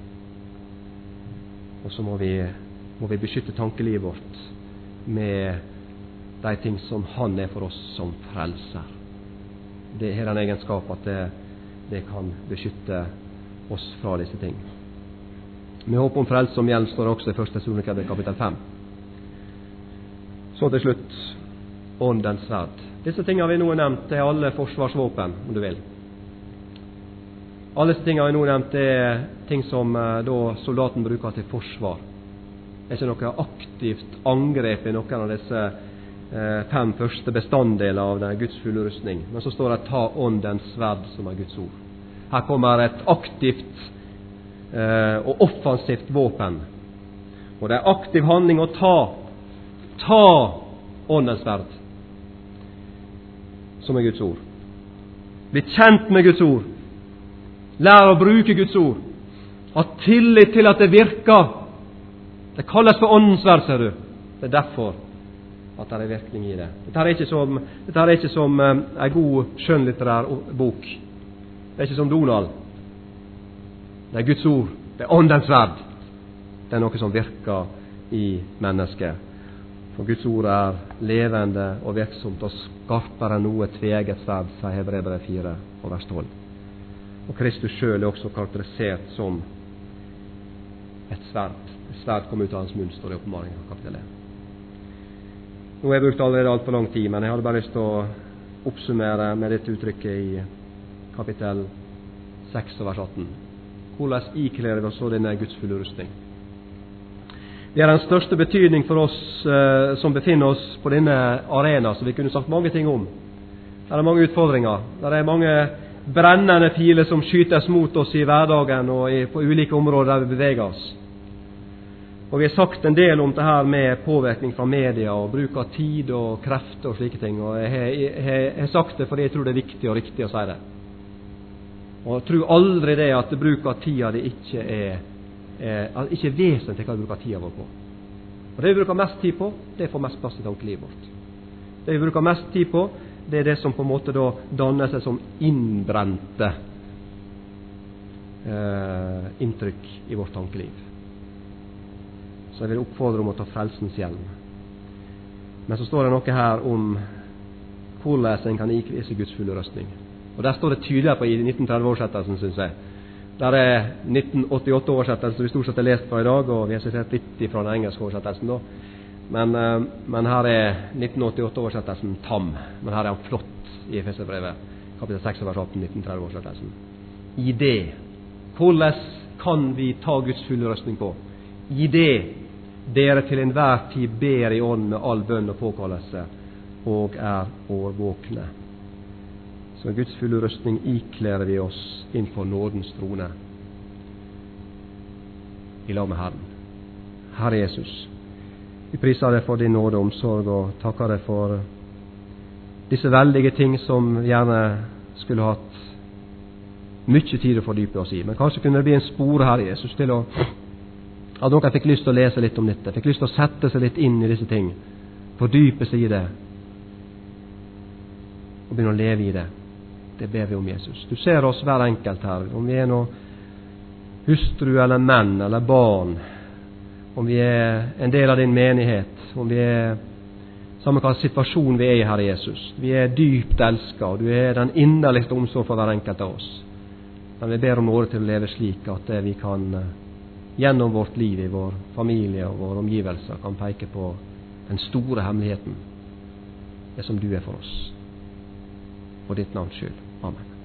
Og så må vi, må vi beskytte tankelivet vårt med de ting som Han er for oss som frelser. Det har en egenskap at det, det kan beskytte oss fra disse ting. Med håp om frelse som hjelm står også i første Tessalonikerbrev kapittel fem. Så til slutt, åndens sverd. Disse tingene vi nå har nevnt, er alle forsvarsvåpen, om du vil. Alle disse tingene vi nå har nevnt, er ting som eh, da soldaten bruker til forsvar. Det er ikke noe aktivt angrep i noen av disse eh, fem første bestanddeler av den Guds fulle rustning. Men så står det ta åndens sverd som er Guds ord. Her kommer et aktivt eh, og offensivt våpen. Og det er aktiv handling å ta Ta åndens sverd, som er Guds ord. Bli kjent med Guds ord. Lær å bruke Guds ord. Ha tillit til at det virker. Det kalles for åndens sverd, ser du. Det er derfor at det er virkning i det. Dette er ikke som, dette er ikke som um, en god skjønnlitterær bok. Det er ikke som Donald. Det er Guds ord. Det er åndens sverd. Det er noe som virker i mennesket. For Guds ord er levende og virksomt og skarpere enn noe tveget sverd, sier Hebreerbrevet fire og vers tolv. Og Kristus selv er også karakterisert som et sverd. Et sverd kom ut av hans munn, står det i Åpenbaringen kapittel én. Nå har jeg brukt allerede alt for lang tid, men jeg hadde bare lyst til å oppsummere med dette uttrykket i kapittel seks og vers atten. hvordan ikler vi oss så denne Guds fulle rustning. Det er den største betydning for oss eh, som befinner oss på denne arena, så vi kunne sagt mange ting om. Det er mange utfordringer. Det er mange brennende piler som skytes mot oss i hverdagen og i, på ulike områder der vi beveger oss. Og vi har sagt en del om det her med påvirkning fra media og bruk av tid og krefter og slike ting. Og jeg har, jeg, jeg har sagt det fordi jeg tror det er viktig og riktig å si det. Og jeg tror aldri det at bruk av tida det ikke er, er ikke er vesentlig hva vi bruker tida vår på. Og det vi bruker mest tid på, det får mest plass i tankelivet vårt. Det vi bruker mest tid på, det er det som på en måte da danner seg som innbrente eh, inntrykk i vårt tankeliv. Så jeg vil oppfordre om å ta frelsens hjelm. Men så står det noe her om hvordan en kan ikle seg Guds fulle rustning. Og der står det tydeligere på i nitten tretti-oversettelsen, synes jeg. Der er nitten åttiåtte-oversettelsen som vi stort sett har lest fra i dag, og vi har sitert litt fra den engelske oversettelsen da. Men, men her er nitten åttiåtte-oversettelsen tam. Men her er han flott i Efeserbrevet, kapittel seks, vers atten, nitten tretti-oversettelsen. I det, hvordan kan vi ta Guds fulle rustning på? I det dere til enhver tid ber i ånd med all bønn og påkallelse, og er årvåkne. Så Guds fulle rustning iklærer vi oss inn på nådens trone i lag med Herren. Herre Jesus, vi priser deg for din nåde og omsorg, og takker deg for disse veldige ting som vi gjerne skulle hatt mye tid å fordype oss i. Men kanskje kunne det bli en spore, Herre Jesus, til å at noen fikk lyst til å lese litt om dette, fikk lyst til å sette seg litt inn i disse ting, fordype seg i det, og begynne å leve i det. Det ber vi om, Jesus. Du ser oss hver enkelt her, om vi er noe hustru eller menn eller barn, om vi er en del av din menighet, om vi er samme hva situasjon vi er i, Herre Jesus. Vi er dypt elsket, og du er den innerligste omsorg for hver enkelt av oss. Men vi ber om nåde til å leve slik at vi kan gjennom vårt liv i vår familie og våre omgivelser kan peke på den store hemmeligheten, det som du er for oss. For ditt navns skyld. Amen.